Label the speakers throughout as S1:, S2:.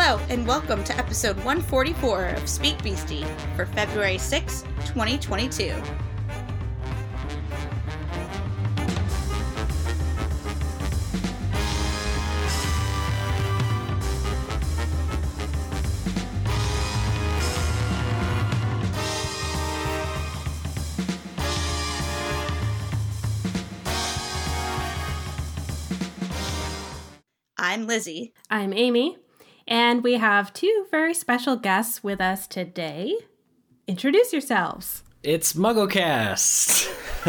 S1: Hello, and welcome to episode 144 of Speak Beastie for February 6, 2022. I'm Lizzie.
S2: I'm Amy. And we have two very special guests with us today. Introduce yourselves.
S3: It's MuggleCast.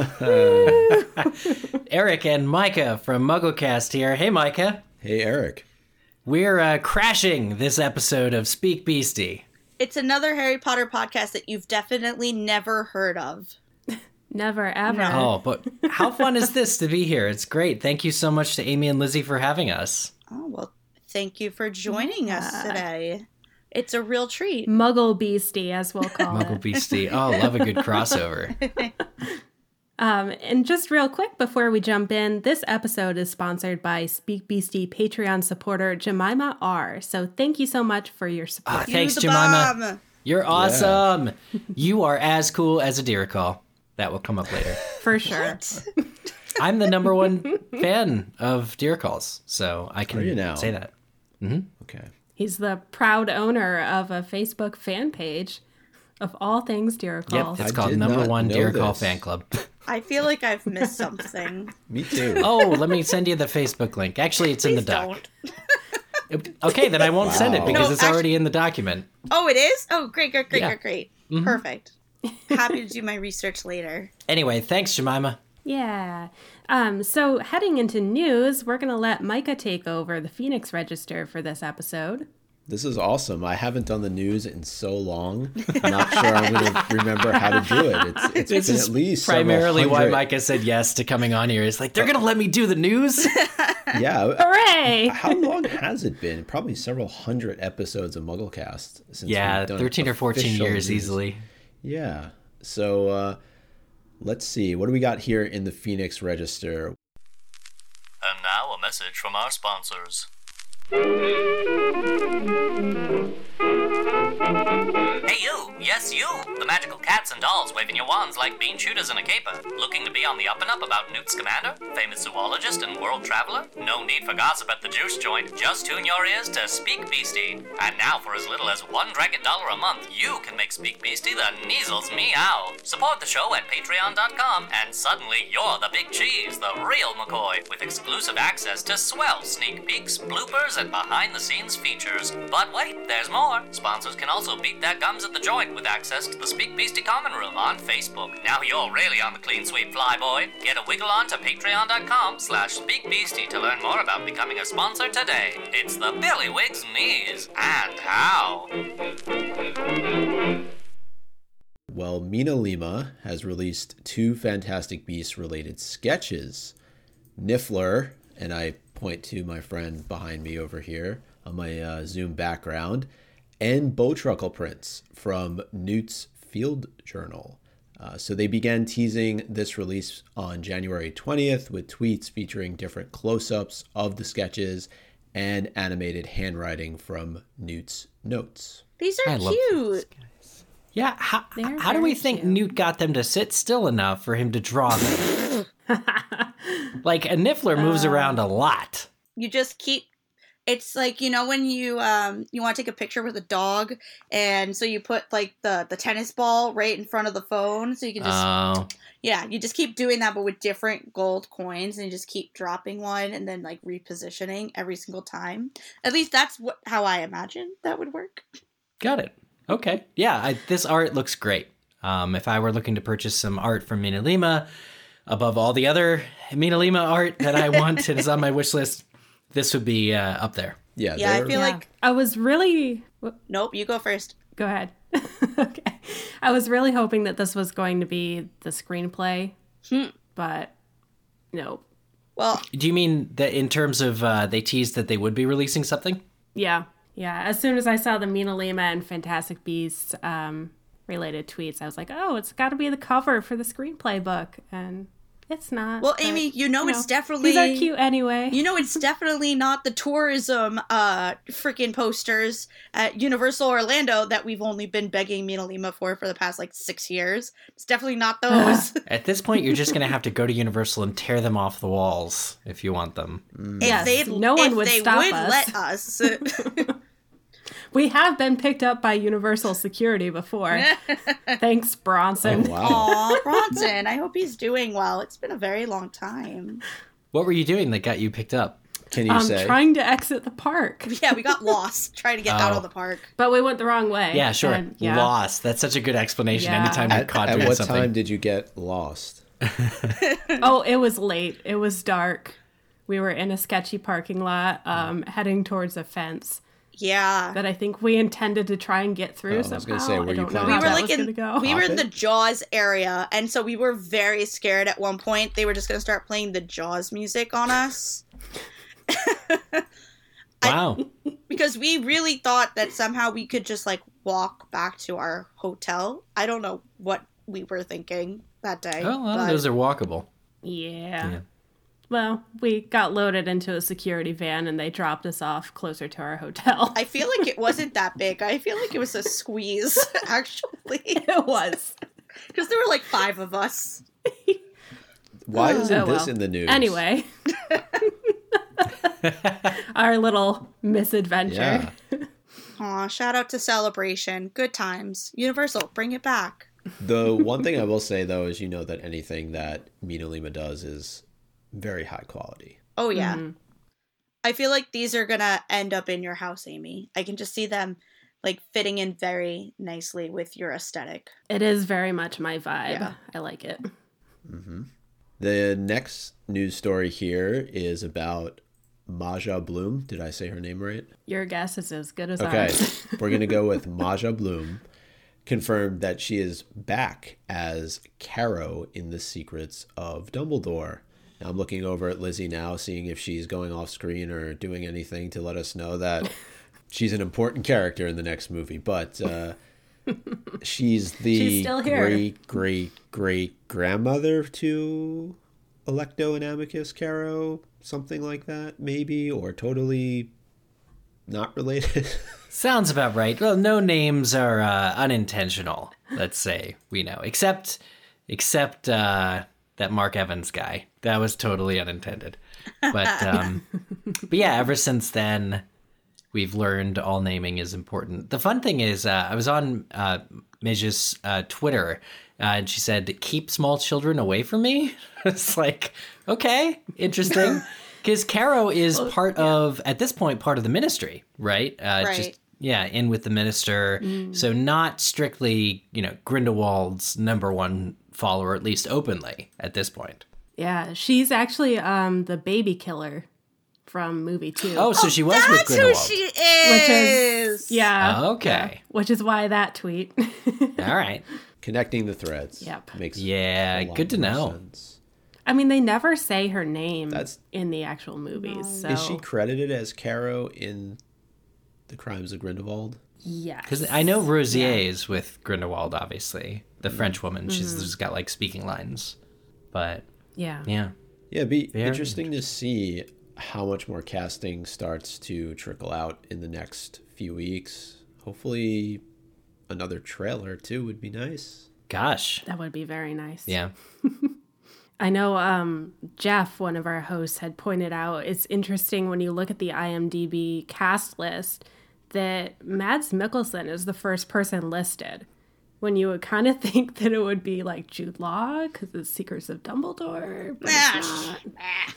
S3: Eric and Micah from MuggleCast here. Hey, Micah.
S4: Hey, Eric.
S3: We're crashing this episode of Speak Beastie.
S1: It's another Harry Potter podcast that you've definitely never heard of.
S2: Never, ever.
S1: No.
S3: Oh, but how fun is this to be here? It's great. Thank you so much to Amy and Lizzie for having us.
S1: Oh, well, thank you for joining us today. It's a real treat.
S2: Muggle Beastie, as we'll call
S3: Muggle
S2: it.
S3: Beastie. Oh, love a good crossover.
S2: And just real quick before we jump in, this episode is sponsored by Speak Beastie Patreon supporter Jemima R. So thank you so much for your support.
S3: Thanks,
S1: You the
S3: Jemima.
S1: bomb.
S3: You're awesome. You are as cool as a deer call. That will come up later.
S2: For sure.
S3: I'm the number one fan of deer calls, so I can
S4: Are you now?
S3: say that.
S4: Okay.
S2: He's the proud owner of a Facebook fan page of all things deer calls.
S3: Yep, it's
S4: I
S3: called
S4: did
S3: Number
S4: not
S3: One
S4: know
S3: Deer Call
S4: this.
S3: Fan Club.
S1: I feel like I've missed something.
S4: Me too.
S3: Oh, let me send you the Facebook link. Actually, it's in the
S1: Please
S3: doc.
S1: don't.
S3: Okay, then I won't send it
S4: Wow.
S3: because
S1: No,
S3: it's already in the document.
S1: Oh, it is? Oh, great.
S3: Yeah.
S1: Perfect. Happy to do my research later.
S3: Anyway, thanks, Jemima.
S2: Yeah. So heading into news, we're going to let Micah take over the Phoenix Register for this episode.
S4: This is awesome. I haven't done the news in so long. I'm not sure I'm going to remember how to do it. It's
S3: This
S4: been
S3: is
S4: at least
S3: primarily
S4: several
S3: why
S4: hundred-
S3: Micah said yes to coming on here. It's like, they're going to let me do the news?
S4: Yeah.
S2: Hooray!
S4: How long has it been? Probably several hundred episodes of MuggleCast. Since
S3: Yeah,
S4: we've done
S3: 13 or 14
S4: official
S3: years
S4: news.
S3: easily.
S4: Yeah. So let's see. What do we got here in the Phoenix Register?
S5: And now a message from our sponsors. Hey you! Yes you! The magical cats and dolls waving your wands like bean shooters in a caper. Looking to be on the up and up about Newt Scamander, famous zoologist and world traveler? No need for gossip at the juice joint. Just tune your ears to Speak Beastie. And now for as little as $1 dragon a month, you can make Speak Beastie the Neasels meow. Support the show at patreon.com and suddenly you're the big cheese, the real McCoy, with exclusive access to swell sneak peeks, bloopers, and behind-the-scenes features. But wait, there's more. Sponsors can also beat their gums at the joint with access to the Speak Beastie Common Room on Facebook. Now you're really on the clean sweep, flyboy. Get a wiggle on to patreon.com/speakbeastie to learn more about becoming a sponsor today. It's the Billywigs Knees and How.
S4: Well, Mina Lima has released two Fantastic Beasts related sketches. Niffler, and I point to my friend behind me over here on my Zoom background, and Bowtruckle prints from Newt's Field Journal. So they began teasing this release on January 20th with tweets featuring different close-ups of the sketches and animated handwriting from Newt's notes.
S1: These are
S3: I love
S1: cute.
S3: Yeah,
S2: They're
S3: how do we
S2: very
S3: think
S2: cute.
S3: Newt got them to sit still enough for him to draw them? Like, a Niffler moves around a lot.
S1: You just keep... It's like, you know, when you want to take a picture with a dog, and so you put, like, the tennis ball right in front of the phone, so you can just...
S3: Oh,
S1: Yeah, you just keep doing that, but with different gold coins, and you just keep dropping one and then, like, repositioning every single time. At least that's how I imagine that would work.
S3: got it. Okay. Yeah, this art looks great. If I were looking to purchase some art from Mina Lima, above all the other Mina Lima art that I want and is on my wish list, this would be up there.
S4: Yeah,
S1: Yeah, I
S4: they're-
S1: feel like...
S2: I was really...
S1: Nope, you go first.
S2: Go ahead. Okay. I was really hoping that this was going to be the screenplay, but no.
S1: Well,
S3: Do you mean that in terms of they teased that they would be releasing something?
S2: Yeah. As soon as I saw the Mina Lima and Fantastic Beasts related tweets, I was like, oh, it's got to be the cover for the screenplay book. And It's not.
S1: Well,
S2: but,
S1: Amy, it's definitely...
S2: These are cute anyway.
S1: It's definitely not the tourism freaking posters at Universal Orlando that we've only been begging MinaLima for the past, 6 years. It's definitely not those.
S3: At this point, you're just going to have to go to Universal and tear them off the walls if you want them.
S2: Yes, no one would stop us.
S1: Let us.
S2: We have been picked up by Universal Security before. Thanks, Bronson.
S4: Oh, wow.
S1: Aw, Bronson. I hope he's doing well. It's been a very long time.
S3: What were you doing that got you picked up?
S4: Can you say?
S2: Trying to exit the park.
S1: Yeah, we got lost trying to get out of the park.
S2: But we went the wrong way.
S3: Yeah, sure.
S2: And,
S3: Lost. That's such a good explanation.
S2: Yeah.
S3: Anytime you're caught
S4: At
S3: doing
S4: what
S3: something.
S4: time did you get lost?
S2: Oh, it was late. It was dark. We were in a sketchy parking lot heading towards a fence
S1: Yeah.
S2: that I think we intended to try and get through
S4: I
S2: somehow.
S4: was gonna say, were
S2: I
S4: you
S2: don't know
S4: planning
S2: how
S4: to-
S2: that was going to go.
S1: We were in the
S4: Hop it?
S1: Jaws area, and so we were very scared at one point. They were just going to start playing the Jaws music on us.
S3: Wow.
S1: Because we really thought that somehow we could just, walk back to our hotel. I don't know what we were thinking that day.
S3: Oh, well,
S1: but-
S3: those are walkable.
S2: Yeah. Well, we got loaded into a security van and they dropped us off closer to our hotel.
S1: I feel like it wasn't that big. I feel like it was a squeeze, actually.
S2: It was.
S1: Because there were 5 of us.
S4: Why isn't
S2: Oh,
S4: this
S2: well.
S4: in the news?
S2: Anyway. Our little misadventure.
S4: Yeah.
S1: Aw, shout out to Celebration. Good times. Universal, bring it back.
S4: The one thing I will say, though, is that anything that MinaLima does is very high quality.
S1: Oh, yeah. I feel like these are gonna end up in your house, Amy. I can just see them, fitting in very nicely with your aesthetic.
S2: It is very much my vibe.
S1: Yeah.
S2: I like it.
S4: The next news story here is about Maja Bloom. Did I say her name right?
S2: Your guess is as good as
S4: Okay,
S2: ours.
S4: we're going to go with Maja Bloom. Confirmed that she is back as Caro in The Secrets of Dumbledore. Now, I'm looking over at Lizzie now, seeing if she's going off screen or doing anything to let us know that she's an important character in the next movie. But she's the
S2: She's still here.
S4: great grandmother to Electo and Amicus Caro, something like that, maybe, or totally not related.
S3: Sounds about right. Well, no names are unintentional, let's say, we know. Except that Mark Evans guy. That was totally unintended. But yeah, ever since then, we've learned all naming is important. The fun thing is, I was on Midge's Twitter, and she said, "Keep small children away from me." It's okay, interesting. Because Caro is at this point, part of the ministry, right?
S1: Right.
S3: In with the minister. So not strictly, Grindelwald's number one follower, at least openly at this point.
S2: Yeah, she's actually the baby killer from movie 2.
S3: Oh, so she was with
S1: That's who
S3: Grindelwald.
S1: she
S2: Which
S1: is!
S2: is yeah.
S3: Okay.
S2: yeah, which is why that tweet.
S3: All right.
S4: Connecting the threads.
S2: Yep.
S4: Makes
S3: Yeah,
S4: a lot
S3: good to
S4: more
S3: know.
S4: sense.
S2: I mean, they never say her name
S4: That's-
S2: in the actual movies. So
S4: Is she credited as Caro in The Crimes of Grindelwald?
S2: yes.
S3: Because I know Rosier is with Grindelwald, obviously. The French woman. She's just got, speaking lines. But,
S2: Yeah.
S3: yeah.
S4: Yeah, it'd be
S3: Very
S4: interesting to see how much more casting starts to trickle out in the next few weeks. Hopefully another trailer, too, would be nice.
S3: Gosh.
S2: That would be very nice.
S3: Yeah.
S2: I know Jeff, one of our hosts, had pointed out it's interesting when you look at the IMDb cast list that Mads Mikkelsen is the first person listed. When you would kind of think that it would be Jude Law because it's Secrets of Dumbledore, but it's not.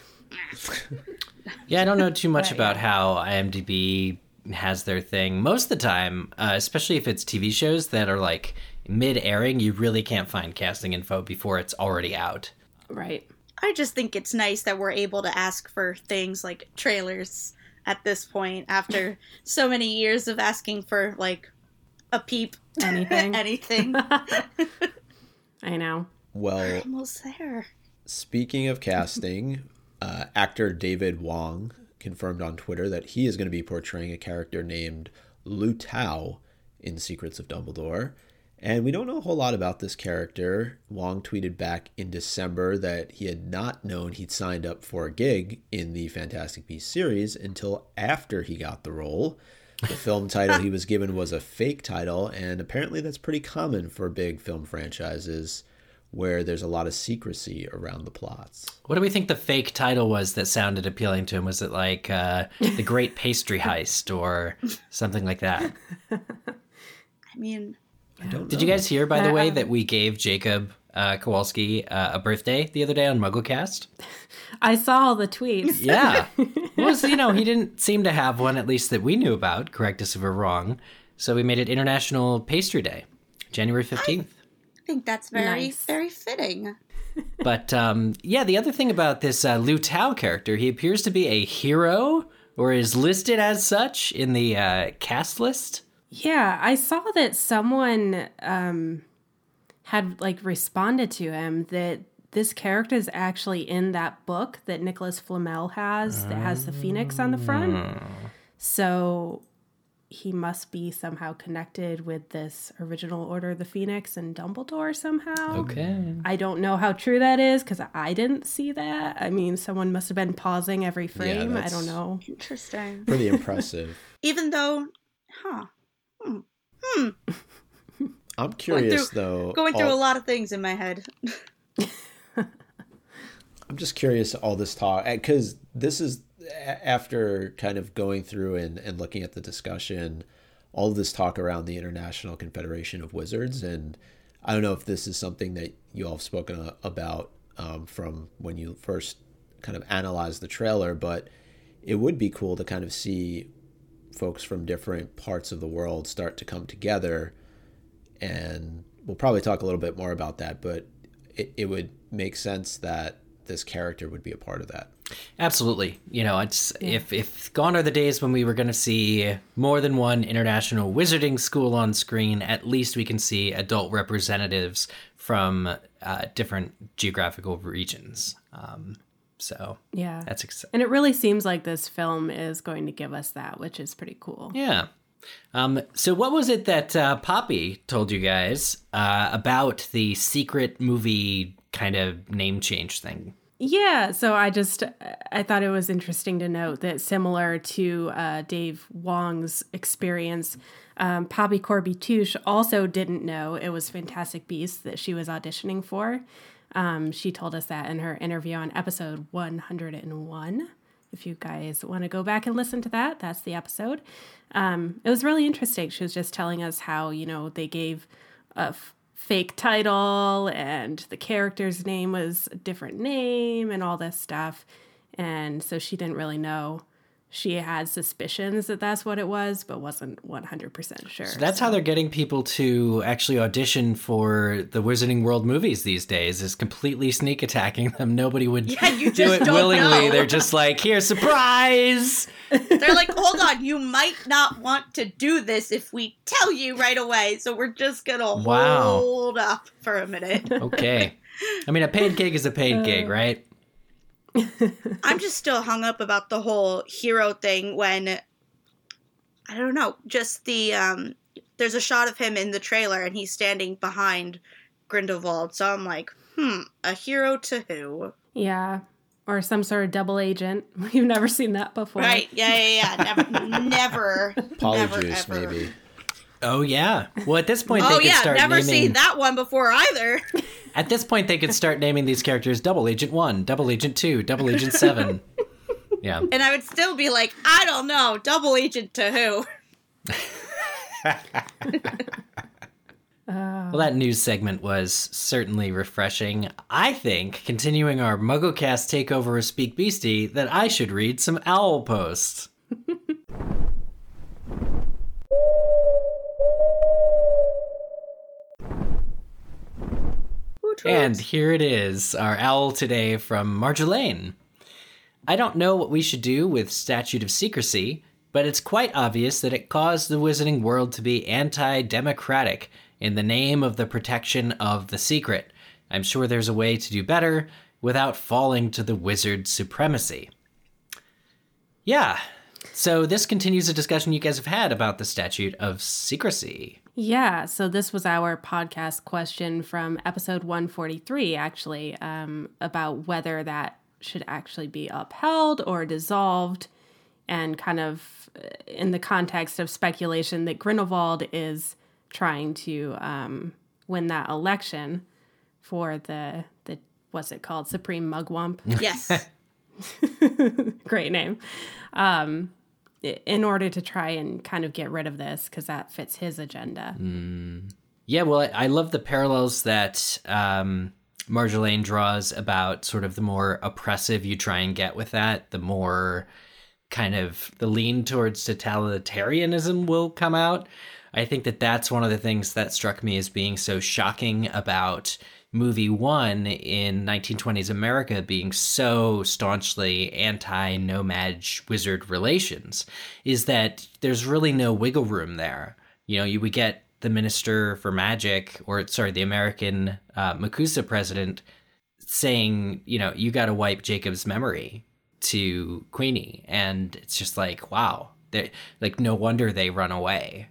S3: Yeah, I don't know too much
S2: But,
S3: about
S2: yeah.
S3: how IMDb has their thing. Most of the time, especially if it's TV shows that are mid-airing, you really can't find casting info before it's already out.
S2: Right.
S1: I just think it's nice that we're able to ask for things like trailers at this point after so many years of asking for a peep.
S2: Anything.
S1: Anything.
S2: I know.
S4: Well,
S1: Almost there.
S4: speaking of casting, actor David Wong confirmed on Twitter that he is going to be portraying a character named Lu Tao in Secrets of Dumbledore. And we don't know a whole lot about this character. Wong tweeted back in December that he had not known he'd signed up for a gig in the Fantastic Beasts series until after he got the role. The film title he was given was a fake title, and apparently that's pretty common for big film franchises where there's a lot of secrecy around the plots.
S3: What do we think the fake title was that sounded appealing to him? Was it like The Great Pastry Heist or something like that?
S1: I mean...
S4: I don't know.
S3: Did you guys hear, by the way, that we gave Jacob Kowalski a birthday the other day on MuggleCast?
S2: I saw all the tweets.
S3: Yeah. Well, he didn't seem to have one, at least that we knew about. Correct us if we're wrong. So we made it International Pastry Day, January 15th.
S1: I think that's very,
S2: Nice.
S1: very fitting.
S3: But, the other thing about this Lu Tao character, he appears to be a hero, or is listed as such in the cast list.
S2: Yeah, I saw that someone had responded to him that this character is actually in that book that Nicholas Flamel has that has the phoenix on the front. So he must be somehow connected with this original Order of the Phoenix and Dumbledore somehow.
S3: Okay.
S2: I don't know how true that is because I didn't see that. I mean, someone must have been pausing every frame. I
S4: that's-
S2: don't know.
S1: Interesting.
S4: Pretty impressive.
S1: Even though,
S4: I'm curious, though.
S1: going through a lot of things in my head.
S4: I'm just curious, all this talk, because this is after kind of going through and looking at the discussion, all of this talk around the International Confederation of Wizards. And I don't know if this is something that you all have spoken about from when you first kind of analyzed the trailer, but it would be cool to kind of see folks from different parts of the world start to come together. And we'll probably talk a little bit more about that, but it would make sense that this character would be a part of that.
S3: Absolutely. It's if gone are the days when we were going to see more than one international wizarding school on screen, at least we can see adult representatives from different geographical regions. So
S2: Yeah.
S3: that's exciting.
S2: And it really seems like this film is going to give us that, which is pretty cool.
S3: Yeah. So what was it that Poppy told you guys about the secret movie kind of name change thing?
S2: Yeah, so I thought it was interesting to note that similar to Dave Wong's experience, Poppy Corby-Touche also didn't know it was Fantastic Beasts that she was auditioning for. She told us that in her interview on episode 101. If you guys want to go back and listen to that, that's the episode. It was really interesting. She was just telling us how, they gave a fake title and the character's name was a different name and all this stuff. And so she didn't really know. She had suspicions that that's what it was, but wasn't 100% sure.
S3: So that's how they're getting people to actually audition for the Wizarding World movies these days, is completely sneak attacking them. Nobody would
S1: you
S3: do
S1: just
S3: it
S1: don't
S3: willingly.
S1: know.
S3: They're just like, here, surprise!
S1: They're like, hold on, you might not want to do this if we tell you right away. So we're just going to
S3: Wow.
S1: hold up for a minute.
S3: Okay. I mean, a paid gig is a paid gig, right?
S1: I'm just still hung up about the whole hero thing when, I don't know, just the, there's a shot of him in the trailer and he's standing behind Grindelwald. So I'm like, a hero to who?
S2: Yeah. Or some sort of double agent. We've never seen that before.
S1: Right. Yeah. Never.
S4: Polyjuice,
S1: never, ever.
S4: maybe.
S3: Oh, yeah. Well, at this point,
S1: Oh,
S3: they could
S1: yeah.
S3: start
S1: Never
S3: naming...
S1: seen that one before either.
S3: At this point, they could start naming these characters Double Agent 1, Double Agent 2, Double Agent 7. Yeah.
S1: And I would still be like, I don't know. Double agent to who?
S3: Well, that news segment was certainly refreshing. I think, continuing our MuggleCast takeover of Speak Beastie, that I should read some owl posts. And here it is, our owl today from Marjolaine. I don't know what we should do with Statute of Secrecy, but it's quite obvious that it caused the Wizarding World to be anti-democratic in the name of the protection of the secret. I'm sure there's a way to do better without falling to the wizard supremacy. Yeah, so this continues a discussion you guys have had about the Statute of Secrecy.
S2: Yeah, so this was our podcast question from episode 143, actually, about whether that should actually be upheld or dissolved, and kind of in the context of speculation that Grindelwald is trying to win that election for the what's it called, Supreme Mugwump?
S1: Yes.
S2: Great name. In order to try and kind of get rid of this, because that fits his agenda.
S3: Yeah, well, I love the parallels that Marjolaine draws about sort of the more oppressive you try and get with that, the more kind of the lean towards totalitarianism will come out. I think that that's one of the things that struck me as being so shocking about movie one in 1920s America being so staunchly anti-nomad wizard relations, is that there's really no wiggle room there. You know, you would get the Minister for Magic, the American MACUSA president saying, you know, you got to wipe Jacob's memory to Queenie. And it's just like, wow, like, no wonder they run away,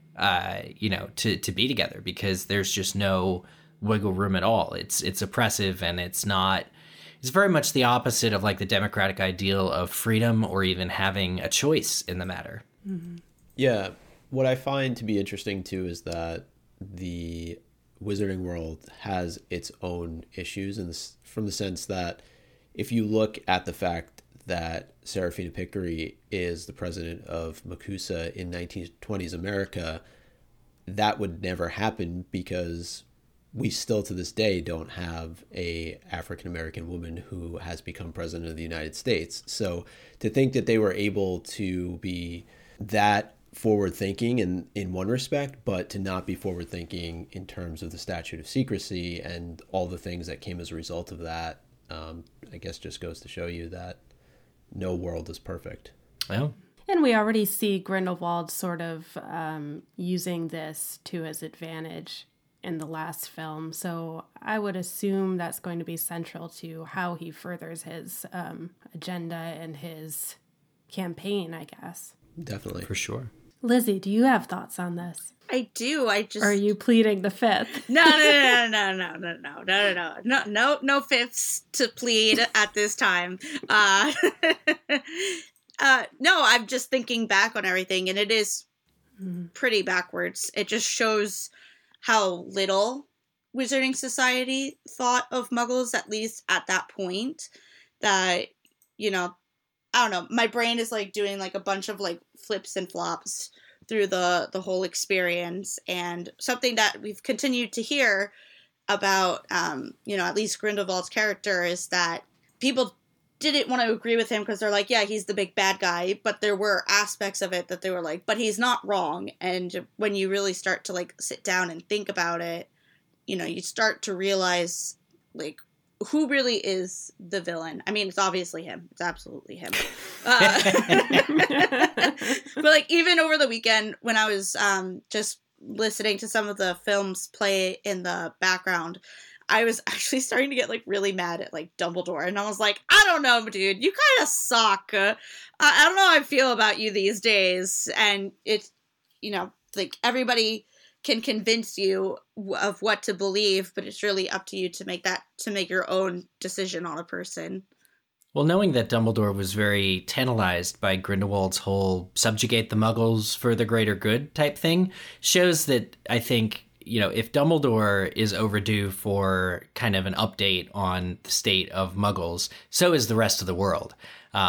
S3: to be together, because there's just no wiggle room at all. It's oppressive, and it's very much the opposite of like the democratic ideal of freedom or even having a choice in the matter.
S2: Mm-hmm.
S4: Yeah. What I find to be interesting too is that the wizarding world has its own issues, from the sense that if you look at the fact that Serafina Picquery is the president of MACUSA in 1920s America, that would never happen, because we still to this day don't have a African-American woman who has become president of the United States. So to think that they were able to be that forward-thinking in one respect, but to not be forward-thinking in terms of the statute of secrecy and all the things that came as a result of that, I guess just goes to show you that no world is perfect.
S3: Well,
S2: and we already see Grindelwald sort of using this to his advantage in the last film. So I would assume that's going to be central to how he furthers his agenda and his campaign, I guess.
S4: Definitely.
S3: for sure.
S2: Lizzie, do you have thoughts on this?
S1: I do. I just.
S2: Or are you pleading the fifth?
S1: No, no fifths to plead at this time. No, I'm just thinking back on everything, and it is pretty backwards. It just shows how little Wizarding Society thought of Muggles, at least at that point. That, you know, I don't know. My brain is like doing like a bunch of like flips and flops through the whole experience, and something that we've continued to hear about, at least Grindelwald's character, is that people didn't want to agree with him because they're like, yeah, he's the big bad guy, but there were aspects of it that they were like, but he's not wrong. And when you really start to like sit down and think about it, you start to realize like who really is the villain. I mean, it's obviously him. It's absolutely him. But like even over the weekend when I was just listening to some of the films play in the background, I was actually starting to get like really mad at like Dumbledore, and I was like, I don't know, dude, you kind of suck. I don't know how I feel about you these days. And it's, like everybody can convince you of what to believe, but it's really up to you to make your own decision on a person.
S3: Well, knowing that Dumbledore was very tantalized by Grindelwald's whole subjugate the Muggles for the greater good type thing shows that I think, if Dumbledore is overdue for kind of an update on the state of Muggles, so is the rest of the world.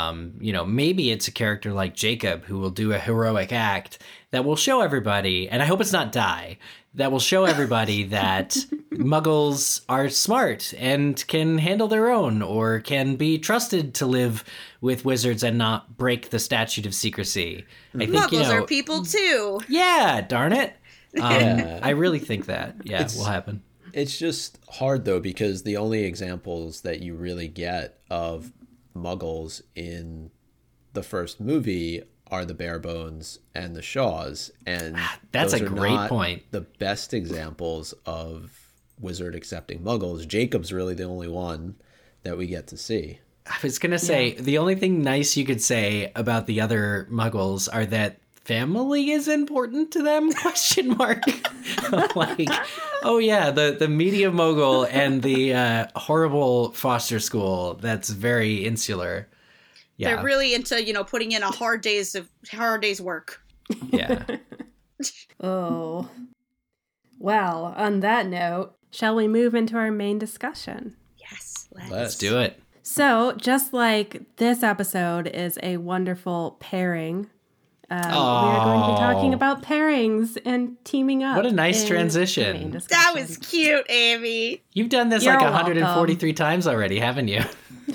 S3: Maybe it's a character like Jacob who will do a heroic act that will show everybody, and I hope it's not die, that will show everybody that Muggles are smart and can handle their own, or can be trusted to live with wizards and not break the statute of secrecy. I think,
S1: Muggles are people too.
S3: Yeah, darn it.
S4: Yeah.
S3: I really think that, will happen.
S4: It's just hard, though, because the only examples that you really get of Muggles in the first movie are the Barebones and the Shaws. And
S3: that's
S4: those
S3: a
S4: are
S3: great
S4: not
S3: point.
S4: The best examples of wizard accepting Muggles. Jacob's really the only one that we get to see.
S3: I was going to say, the only thing nice you could say about the other Muggles are that family is important to them? Question mark. Like, oh yeah, the media mogul and the horrible foster school that's very insular. Yeah.
S1: They're really into, putting in a hard day's work.
S3: Yeah.
S2: Oh. Well, on that note, shall we move into our main discussion?
S1: Yes,
S3: Let's do it.
S2: So, just like this episode is a wonderful pairing, we are going to be talking about pairings and teaming up.
S3: What a nice
S2: in
S3: transition.
S2: the main discussion.
S1: That was cute, Amy.
S3: You've done this
S2: You're
S3: like 143 times already, haven't you?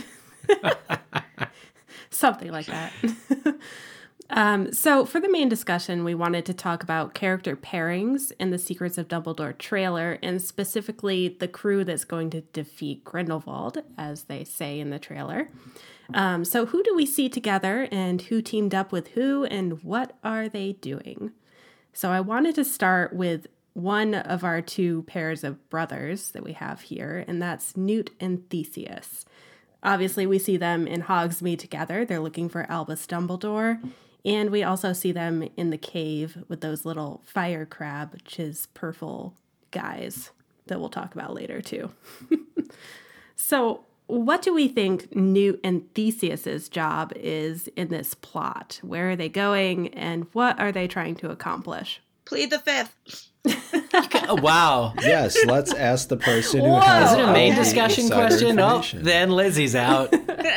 S2: Something like that. So for the main discussion, we wanted to talk about character pairings in the Secrets of Dumbledore trailer, and specifically the crew that's going to defeat Grindelwald, as they say in the trailer. So who do we see together, and who teamed up with who, and what are they doing? So I wanted to start with one of our two pairs of brothers that we have here, and that's Newt and Theseus. Obviously, we see them in Hogsmeade together. They're looking for Albus Dumbledore. And we also see them in the cave with those little fire crab, Chizpurful guys that we'll talk about later, too. So what do we think Newt and Theseus's job is in this plot? Where are they going, and what are they trying to accomplish?
S1: Plead the fifth.
S3: Oh, wow.
S4: Yes, let's ask the person who
S2: Whoa.
S4: has
S3: Is it a
S4: all
S3: main
S4: the
S3: discussion
S4: insider
S3: question? Oh,
S4: information.
S3: then Lizzie's out.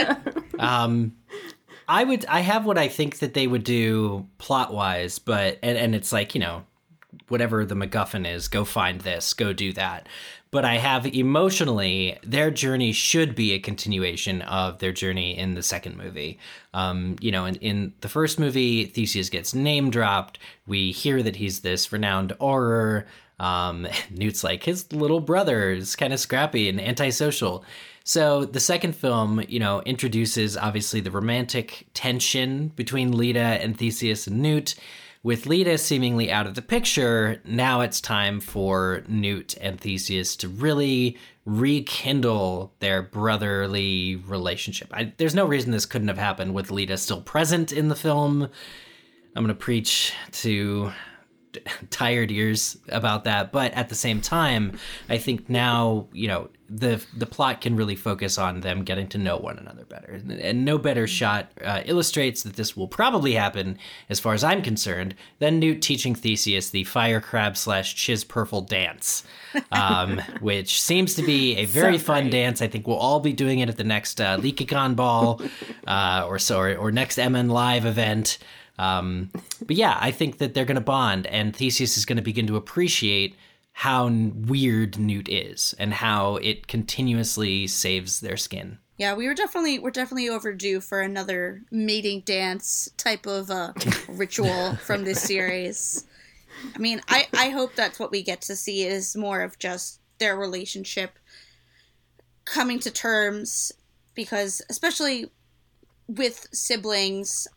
S3: I have what I think that they would do plot wise, but and it's like, whatever the MacGuffin is, go find this, go do that. But I have emotionally, their journey should be a continuation of their journey in the second movie. In the first movie, Theseus gets name dropped. We hear that he's this renowned Auror. Newt's like his little brother is kind of scrappy and antisocial. So the second film, introduces obviously the romantic tension between Leda and Theseus and Newt. With Leda seemingly out of the picture, now it's time for Newt and Theseus to really rekindle their brotherly relationship. There's no reason this couldn't have happened with Leda still present in the film. I'm going to preach to tired ears about that, but at the same time, I think now, the plot can really focus on them getting to know one another better, and no better shot illustrates that this will probably happen, as far as I'm concerned, than Newt teaching Theseus the fire crab / Chizpurful dance, which seems to be a very fun dance. I think we'll all be doing it at the next Leakycon ball or next MN Live event. But yeah, I think that they're going to bond, and Theseus is going to begin to appreciate how weird Newt is and how it continuously saves their skin.
S1: Yeah, we're definitely overdue for another mating dance type of ritual from this series. I mean, I hope that's what we get to see is more of just their relationship coming to terms, because especially with siblings,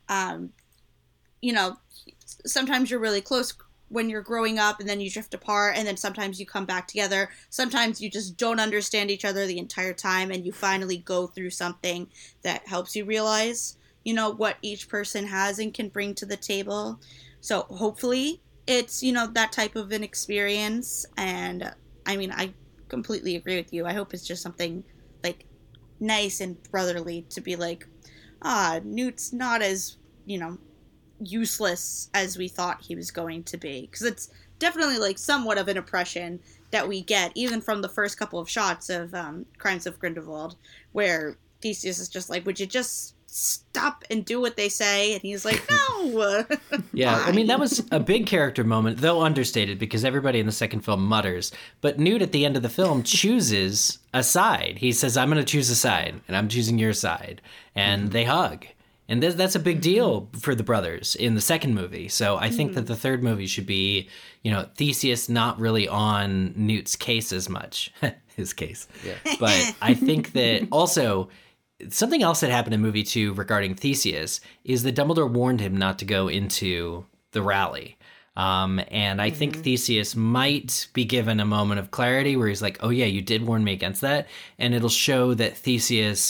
S1: sometimes you're really close when you're growing up and then you drift apart, and then sometimes you come back together. Sometimes you just don't understand each other the entire time, and you finally go through something that helps you realize, what each person has and can bring to the table. So hopefully it's, that type of an experience. And I mean, I completely agree with you. I hope it's just something like nice and brotherly to be like, Newt's not as, useless as we thought he was going to be, because it's definitely like somewhat of an impression that we get even from the first couple of shots of Crimes of Grindelwald, where Theseus is just like, would you just stop and do what they say? And he's like, no.
S3: Yeah, I mean, that was a big character moment, though understated, because everybody in the second film mutters. But Newt at the end of the film chooses a side. He says, I'm going to choose a side, and I'm choosing your side. And they hug. And that's a big deal for the brothers in the second movie. So I think that the third movie should be, Theseus not really on Newt's case as much. His case. Yeah. But I think that also something else that happened in movie 2 regarding Theseus is that Dumbledore warned him not to go into the rally. And I think Theseus might be given a moment of clarity where he's like, oh yeah, you did warn me against that. And it'll show that Theseus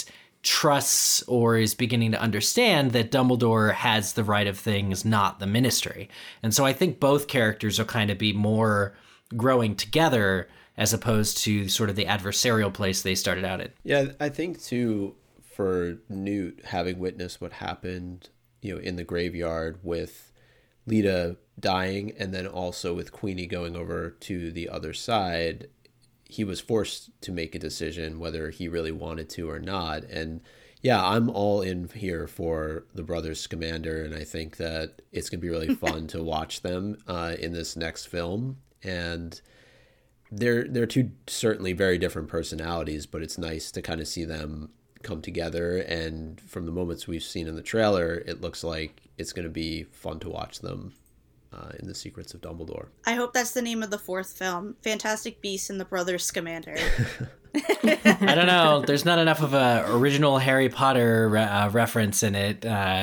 S3: trusts or is beginning to understand that Dumbledore has the right of things, not the Ministry. And so I think both characters will kind of be more growing together as opposed to sort of the adversarial place they started out in.
S4: Yeah, I think too, for Newt, having witnessed what happened, in the graveyard with Lita dying, and then also with Queenie going over to the other side, he was forced to make a decision whether he really wanted to or not. And yeah, I'm all in here for the brothers Scamander, and I think that it's going to be really fun to watch them in this next film. And they're two certainly very different personalities, but it's nice to kind of see them come together. And from the moments we've seen in the trailer, it looks like it's going to be fun to watch them in The Secrets of Dumbledore.
S1: I hope that's the name of the fourth film, Fantastic Beasts and the Brothers Scamander.
S3: I don't know. There's not enough of a original Harry Potter reference in it.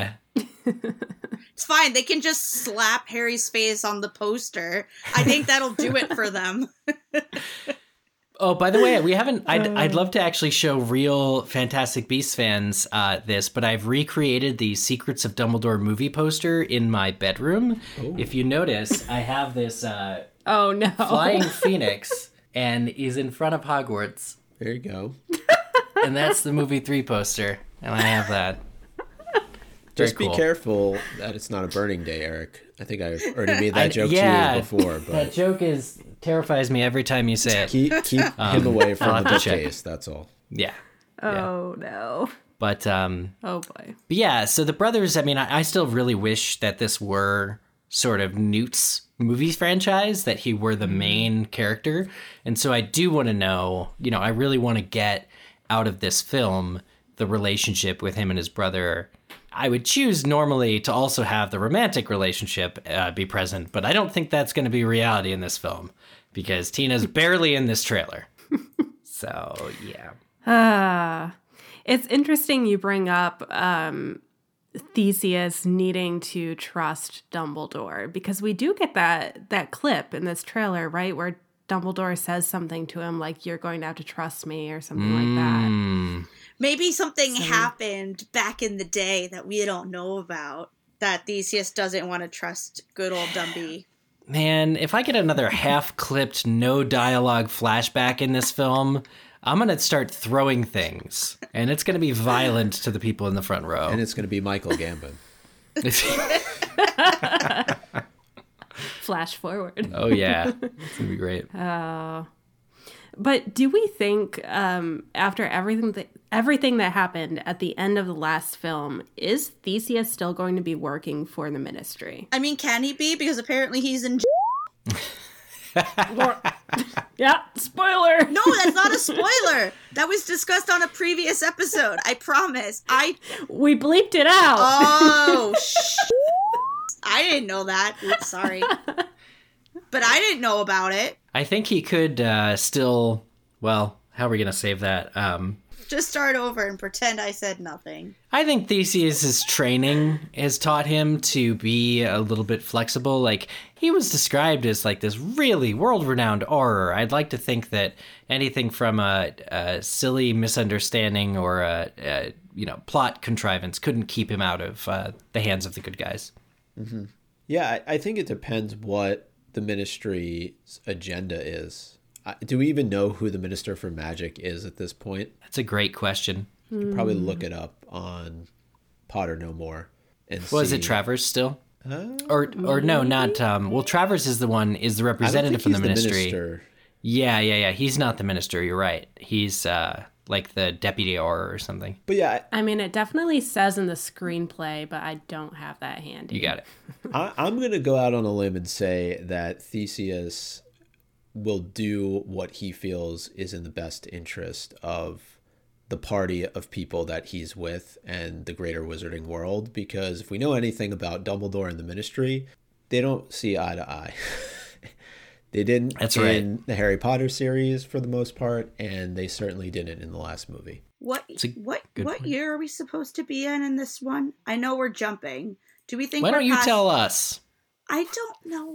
S1: It's fine. They can just slap Harry's face on the poster. I think that'll do it for them.
S3: Oh, by the way, we haven't. I'd love to actually show real Fantastic Beasts fans this, but I've recreated the Secrets of Dumbledore movie poster in my bedroom. Ooh. If you notice, I have this
S2: oh no
S3: flying phoenix, and he's in front of Hogwarts.
S4: There you go.
S3: And that's the movie 3 poster, and I have that.
S4: Just be careful that it's not a burning day, Eric. I think I already made that joke to you before. But
S3: that joke terrifies me every time you say it.
S4: Keep him away from the bookcase, that's all.
S3: Yeah.
S2: Oh, no.
S3: But,
S2: oh, boy.
S3: But yeah, so the brothers, I mean, I still really wish that this were sort of Newt's movie franchise, that he were the main character. And so I do want to know, I really want to get out of this film the relationship with him and his brother. I would choose normally to also have the romantic relationship be present, but I don't think that's going to be reality in this film because Tina's barely in this trailer. So, yeah.
S2: It's interesting you bring up Theseus needing to trust Dumbledore because we do get that clip in this trailer, right, where Dumbledore says something to him like, you're going to have to trust me or something like that.
S1: Maybe something happened back in the day that we don't know about, that Theseus doesn't want to trust good old Dumby.
S3: Man, if I get another half-clipped, no-dialogue flashback in this film, I'm going to start throwing things. And it's going to be violent to the people in the front row.
S4: And it's going to be Michael Gambon.
S2: Flash forward.
S3: Oh, yeah. It's going to be great.
S2: But do we think after everything that happened at the end of the last film, is Theseus still going to be working for the Ministry?
S1: I mean, can he be? Because apparently he's in
S2: Yeah, spoiler.
S1: No, that's not a spoiler. That was discussed on a previous episode. I promise.
S2: We bleeped it out.
S1: Oh, I didn't know that. Oops, sorry. But I didn't know about it.
S3: I think he could still, well, how are we going to save that?
S1: Just start over and pretend I said nothing.
S3: I think Theseus's training has taught him to be a little bit flexible. Like, he was described as like this really world-renowned Auror. I'd like to think that anything from a silly misunderstanding or a plot contrivance couldn't keep him out of the hands of the good guys.
S4: Mm-hmm. Yeah, I think it depends what the Ministry's agenda is. Do we even know who the Minister for Magic is at this point?
S3: That's a great question.
S4: You could probably look it up on Potter No More. And
S3: is it Travers still? Or no, not well, Travers is the representative from the Ministry.
S4: Minister.
S3: Yeah. He's not the Minister, you're right. He's like the deputy Auror or something.
S4: But yeah,
S2: I mean, it definitely says in the screenplay, but I don't have that handy.
S3: You got it.
S4: I'm going to go out on a limb and say that Theseus will do what he feels is in the best interest of the party of people that he's with and the greater wizarding world, because if we know anything about Dumbledore and the Ministry, they don't see eye to eye. They didn't in the Harry Potter series for the most part, and they certainly didn't in the last movie.
S1: What year are we supposed to be in this one? I know we're jumping. Do we think
S3: Why don't you tell us?
S1: I don't know.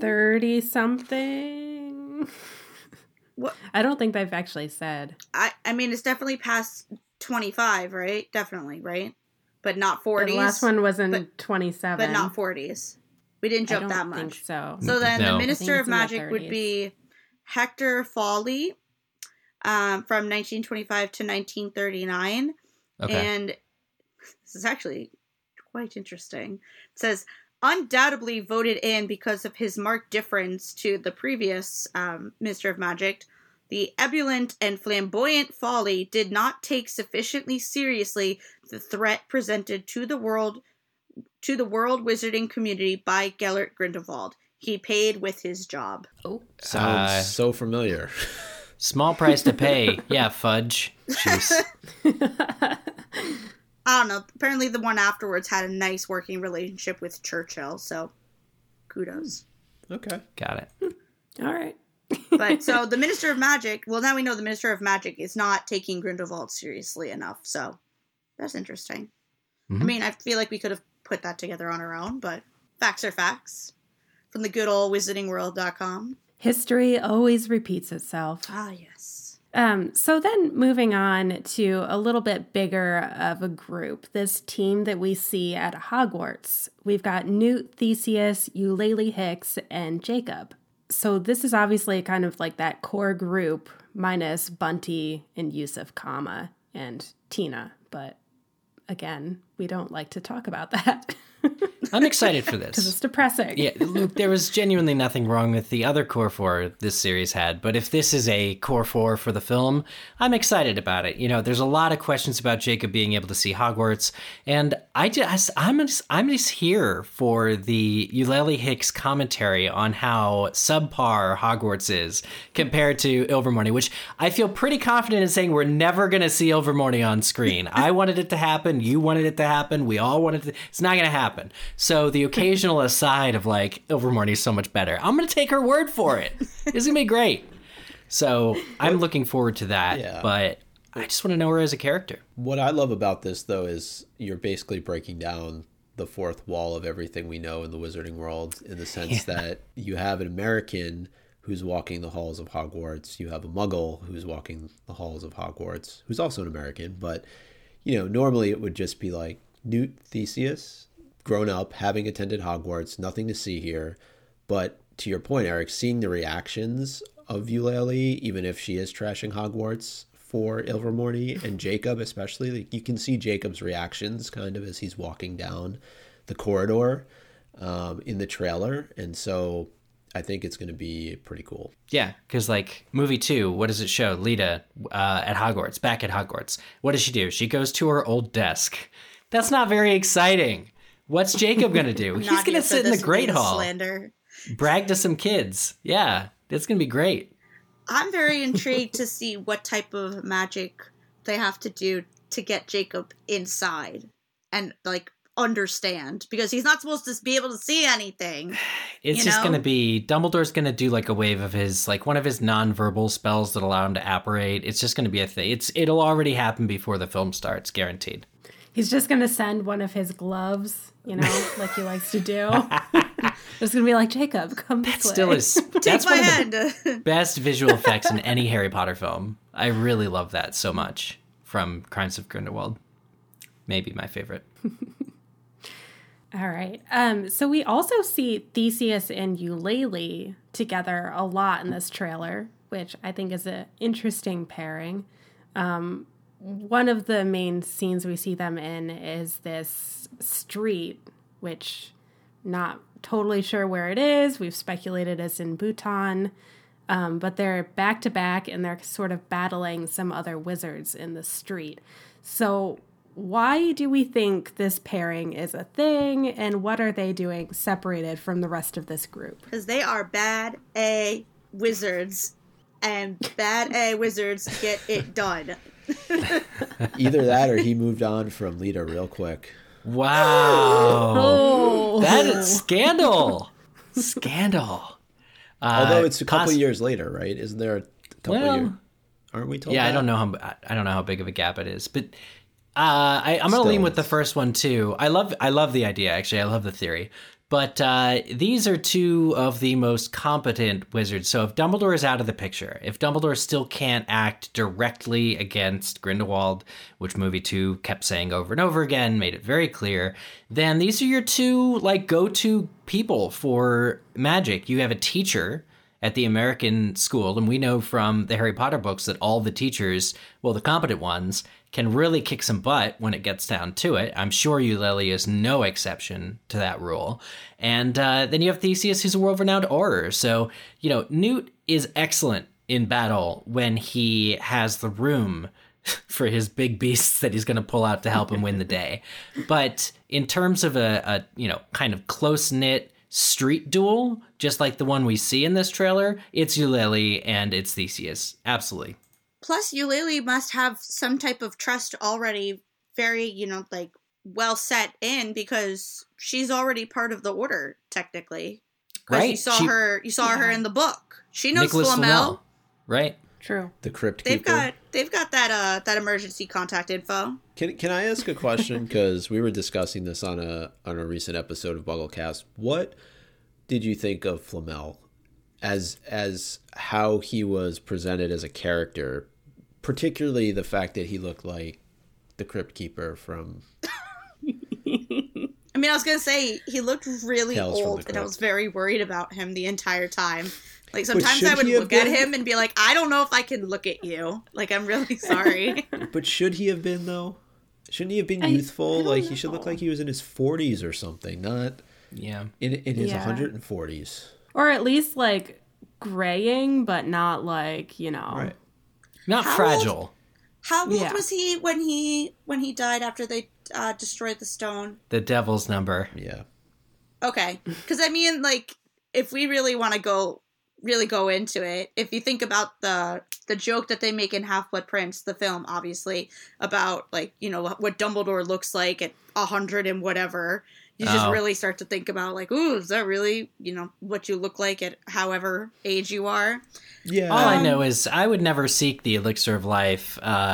S2: 30-something.
S1: What?
S2: I don't think they've actually said.
S1: I mean, it's definitely past 25, right? Definitely, right? But not 40s.
S2: The last one was in 27.
S1: But not 40s. We didn't jump that much.
S2: I don't think so.
S1: So then
S3: No.
S1: the Minister of
S2: in the
S1: Magic would
S2: 30s.
S1: be Hector Fawley from 1925 to 1939.
S3: Okay.
S1: And this is actually quite interesting. It says, undoubtedly voted in because of his marked difference to the previous Minister of Magic, the ebullient and flamboyant Fawley did not take sufficiently seriously the threat presented to the world wizarding community by Gellert Grindelwald. He paid with his job.
S2: Oh,
S4: Sounds so familiar.
S3: Small price to pay. Yeah, fudge. Juice.
S1: I don't know. Apparently the one afterwards had a nice working relationship with Churchill, so kudos.
S4: Okay.
S3: Got it.
S2: all right.
S1: But so the Minister of Magic, well, now we know the Minister of Magic is not taking Grindelwald seriously enough, so that's interesting. I mean, I feel like we could have put that together on our own, but facts are facts. From the good old wizardingworld.com.
S2: History always repeats itself.
S1: Ah, yes.
S2: So then moving on to a little bit bigger of a group, this team that we see at Hogwarts. We've got Newt, Theseus, Eulalie Hicks, and Jacob. So this is obviously kind of like that core group minus Bunty and Yusuf Kama and Tina. But again, we don't like to talk about that.
S3: I'm excited for
S2: Because
S3: this.
S2: it's depressing.
S3: Yeah, Luke, there was genuinely nothing wrong with the other core four this series had, but if this is a core four for the film, I'm excited about it. You know, there's a lot of questions about Jacob being able to see Hogwarts, and I'm just here for the Eulalie Hicks commentary on how subpar Hogwarts is compared to Ilvermorny, which I feel pretty confident in saying we're never going to see Ilvermorny on screen. I wanted it to happen, you wanted it to happen, we all wanted it to. It's not going to happen. So the occasional aside of like, Ilvermorny's so much better, I'm going to take her word for it. It's going to be great. So I'm looking forward to that,
S4: Yeah.
S3: but I just want to know her as a character.
S4: What I love about this, though, is you're basically breaking down the fourth wall of everything we know in the wizarding world, in the sense that you have an American who's walking the halls of Hogwarts. You have a Muggle who's walking the halls of Hogwarts, who's also an American. But, you know, normally it would just be like Newt, Theseus, grown up, having attended Hogwarts, nothing to see here. But to your point, Eric, seeing the reactions of Eulalie, even if she is trashing Hogwarts for Ilvermorny and Jacob especially, like, you can see Jacob's reactions kind of as he's walking down the corridor in the trailer. And so I think it's going to be pretty cool.
S3: Yeah, because like movie 2, what does it show? Lita at Hogwarts, back at Hogwarts. What does she do? She goes to her old desk. That's not very exciting. What's Jacob going to do? He's
S1: Not
S3: going
S1: here
S3: to
S1: for
S3: sit in the
S1: this
S3: Great
S1: big
S3: Hall,
S1: slander.
S3: brag to some kids. Yeah, it's going to be great.
S1: I'm very intrigued to see what type of magic they have to do to get Jacob inside and like understand, because he's not supposed to be able to see anything.
S3: It's
S1: You
S3: just
S1: know?
S3: going to be, Dumbledore's going to do like a wave of his, like one of his non-verbal spells that allow him to apparate. It's just going to be a thing. It'll already happen before the film starts, guaranteed.
S2: He's just going to send one of his gloves, you know, like he likes to do. It's going to be like, Jacob, come this way.
S3: Still is,
S1: Take
S3: that's
S1: my
S3: one of
S1: hand.
S3: the best visual effects in any Harry Potter film. I really love that so much from Crimes of Grindelwald. Maybe my favorite.
S2: All right. So we also see Theseus and Eulalie together a lot in this trailer, which I think is an interesting pairing. One of the main scenes we see them in is this street, which not totally sure where it is. We've speculated it's in Bhutan, but they're back to back and they're sort of battling some other wizards in the street. So why do we think this pairing is a thing, and what are they doing separated from the rest of this group?
S1: Because they are bad A wizards, and bad A wizards get it done.
S4: Either that or he moved on from Lita real quick.
S3: Wow.
S2: Oh,
S3: That is scandal. Scandal.
S4: Although it's a couple years later, right? Isn't there a couple
S3: Well,
S4: years? Aren't we told
S3: Yeah,
S4: that?
S3: I don't know how big of a gap it is, but I'm gonna lean with the first one too. I love the idea, actually. I love the theory, But these are two of the most competent wizards. So if Dumbledore is out of the picture, if Dumbledore still can't act directly against Grindelwald, which movie 2 kept saying over and over again, made it very clear, then these are your two like go-to people for magic. You have a teacher at the American school, and we know from the Harry Potter books that all the teachers, well, the competent ones, can really kick some butt when it gets down to it. I'm sure Eulalie is no exception to that rule. And then you have Theseus, who's a world-renowned orator. So, Newt is excellent in battle when he has the room for his big beasts that he's going to pull out to help him win the day. But in terms of a kind of close-knit street duel, just like the one we see in this trailer, it's Eulalie and it's Theseus. Absolutely.
S1: Plus, Eulalie must have some type of trust already very, well set in because she's already part of the order, technically.
S3: Right.
S1: You saw her in the book. She knows
S3: Nicholas
S1: Flamel.
S3: Right.
S2: True.
S4: The Crypt Keeper.
S1: They've got that emergency contact info.
S4: Can I ask a question? Because we were discussing this on a recent episode of Bugglecast. What did you think of Flamel as how he was presented as a character, particularly the fact that he looked like the Crypt Keeper from...
S1: I mean, I was going to say, he looked really
S4: Tales from the
S1: old, and I
S4: Crypt.
S1: was very worried about him the entire time. Like, sometimes
S4: should
S1: I would
S4: he have
S1: look at
S4: been?
S1: him and be like, I don't know if I can look at you. Like, I'm really sorry.
S4: But should he have been, though? Shouldn't he have been
S2: I
S4: youthful?
S2: don't
S4: Like, he should look
S2: know.
S4: like he was in his 40s or something, not
S3: Yeah.
S4: in his
S2: Yeah.
S4: 140s.
S2: Or at least like graying, but not like,
S4: Right.
S3: Not
S1: How
S3: fragile.
S1: How old
S2: Yeah.
S1: was he when he died after they destroyed the stone?
S3: The devil's number.
S4: Yeah.
S1: Okay. Because, I mean, like, if we really want to go into it, if you think about the joke that they make in Half-Blood Prince, the film, obviously, about, like, what Dumbledore looks like at 100 and whatever, you just
S3: Oh.
S1: really start to think about, like, ooh, is that really, what you look like at however age you are?
S4: Yeah.
S3: All I know is I would never seek the elixir of life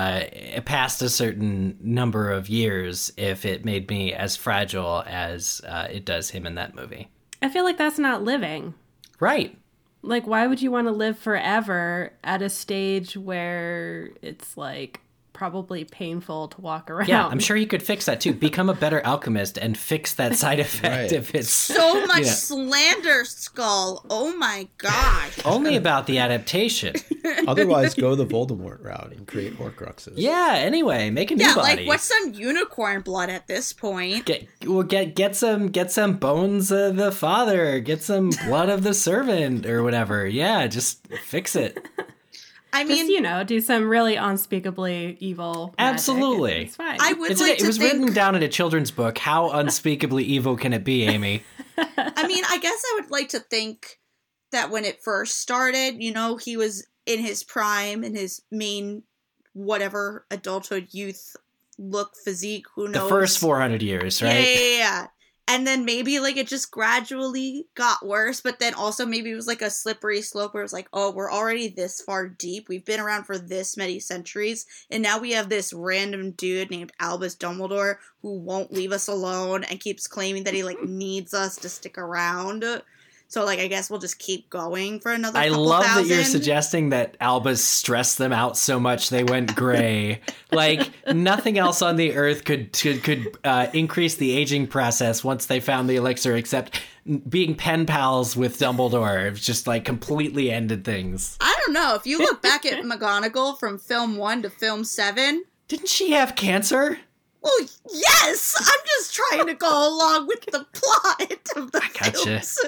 S3: past a certain number of years if it made me as fragile as it does him in that movie.
S2: I feel like that's not living.
S3: Right.
S2: Like, why would you want to live forever at a stage where it's like probably painful to walk around?
S3: Yeah, I'm sure you could fix that too. Become a better alchemist and fix that side effect
S4: Right.
S3: if it's
S1: So much
S3: Yeah.
S1: slander, Skull. Oh my gosh.
S3: only about the adaptation.
S4: Otherwise, go the Voldemort route and create Horcruxes.
S3: Yeah, anyway, make a new
S1: Yeah,
S3: body.
S1: like, what's some unicorn blood at this point?
S3: Get some bones of the father, get some blood of the servant or whatever. Yeah, just fix it.
S1: I
S2: Just,
S1: mean,
S2: do some really unspeakably evil magic.
S3: Absolutely.
S2: It's fine.
S1: I would
S3: It
S1: like to
S3: was
S1: think...
S3: written down in a children's book. How unspeakably evil can it be, Amy?
S1: I mean, I guess I would like to think that when it first started, he was in his prime, in his main, whatever, adulthood, youth look, physique, who
S3: The
S1: knows?
S3: first 400 years, right?
S1: Yeah. And then maybe, like, it just gradually got worse, but then also maybe it was, like, a slippery slope where it was like, oh, we're already this far deep. We've been around for this many centuries, and now we have this random dude named Albus Dumbledore who won't leave us alone and keeps claiming that he, like, needs us to stick around. So, like, I guess we'll just keep going for another
S3: I
S1: couple
S3: love
S1: thousand.
S3: that you're suggesting that Albus stressed them out so much they went gray. Like nothing else on the earth could increase the aging process once they found the elixir, except being pen pals with Dumbledore. It just like completely ended things.
S1: I don't know. If you look back at McGonagall from film 1 to film 7...
S3: Didn't she have cancer?
S1: Well, yes! I'm just trying to go along with the plot of the
S3: gotcha.
S1: films.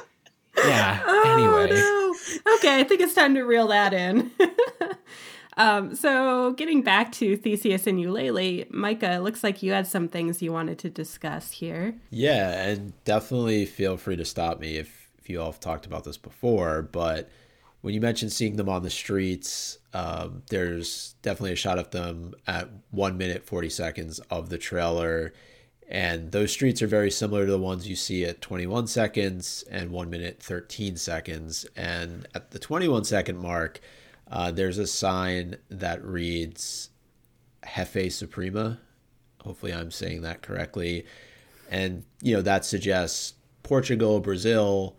S3: Yeah.
S2: Oh,
S3: Anyway.
S2: no. Okay, I think it's time to reel that in. So getting back to Theseus and Eulalie, Micah, looks like you had some things you wanted to discuss here.
S4: Yeah, and definitely feel free to stop me if you all have talked about this before, but when you mentioned seeing them on the streets, there's definitely a shot of them at 1 minute 40 seconds of the trailer, and those streets are very similar to the ones you see at 21 seconds and 1 minute 13 seconds, and at the 21 second mark, there's a sign that reads Jefe Suprema. Hopefully I'm saying that correctly. And, that suggests Portugal, Brazil.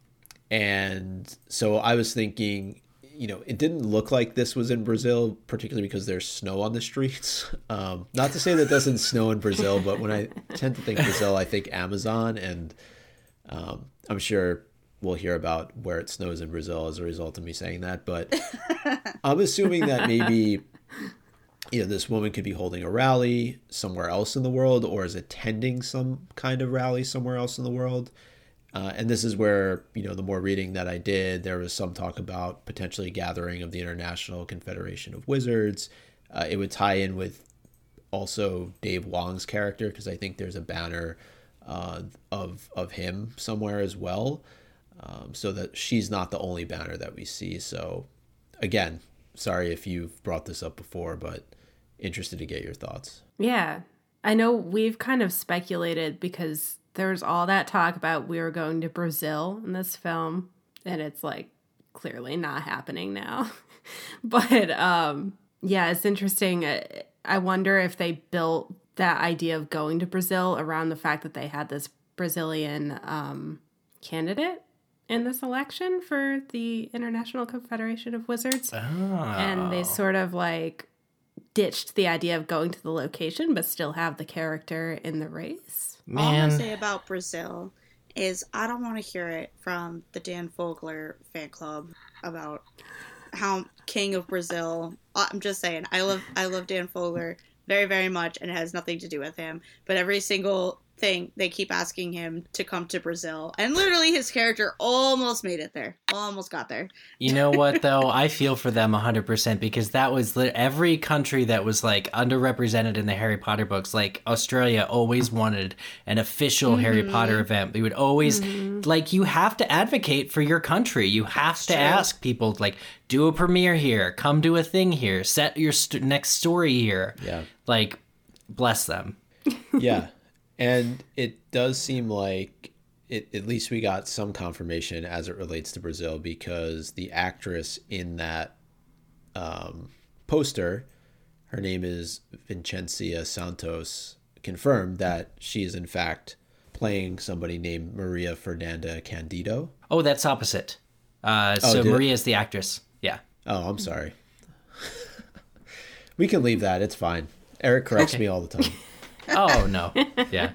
S4: And so I was thinking, it didn't look like this was in Brazil, particularly because there's snow on the streets. Not to say that doesn't snow in Brazil, but when I tend to think Brazil, I think Amazon. And I'm sure we'll hear about where it snows in Brazil as a result of me saying that. But I'm assuming that maybe this woman could be holding a rally somewhere else in the world, or is attending some kind of rally somewhere else in the world. And this is where, the more reading that I did, there was some talk about potentially gathering of the International Confederation of Wizards. It would tie in with also Dave Wong's character, because I think there's a banner of him somewhere as well. So that she's not the only banner that we see. So again, sorry if you've brought this up before, but interested to get your thoughts.
S2: Yeah. I know we've kind of speculated because there's all that talk about we were going to Brazil in this film, and it's like clearly not happening now. But yeah, it's interesting. I wonder if they built that idea of going to Brazil around the fact that they had this Brazilian candidate in this election for the International Confederation of Wizards.
S3: Oh.
S2: And they sort of like ditched the idea of going to the location, but still have the character in the race.
S1: All I'm going to
S3: Man.
S1: say about Brazil is I don't want to hear it from the Dan Fogler fan club about how King of Brazil. I'm just saying, I love Dan Fogler very, very much, and it has nothing to do with him. But every single thing, they keep asking him to come to Brazil. And literally his character almost made it there. Almost got there.
S3: You know what, though? I feel for them 100% because that was every country that was like underrepresented in the Harry Potter books. Like Australia always wanted an official Harry Potter event. We would always like, you have to advocate for your country. You have to ask people like, do a premiere here, come do a thing here, set your next story here.
S4: Yeah.
S3: Like, bless them.
S4: Yeah. And it does seem like at least we got some confirmation as it relates to Brazil, because the actress in that poster, her name is Vincencia Santos, confirmed that she is in fact playing somebody named Maria Fernanda Candido.
S3: Oh, that's opposite. So Maria's the actress. Yeah.
S4: Oh, I'm sorry. We can leave that. It's fine. Eric corrects me all the time.
S3: Oh, no. Yeah.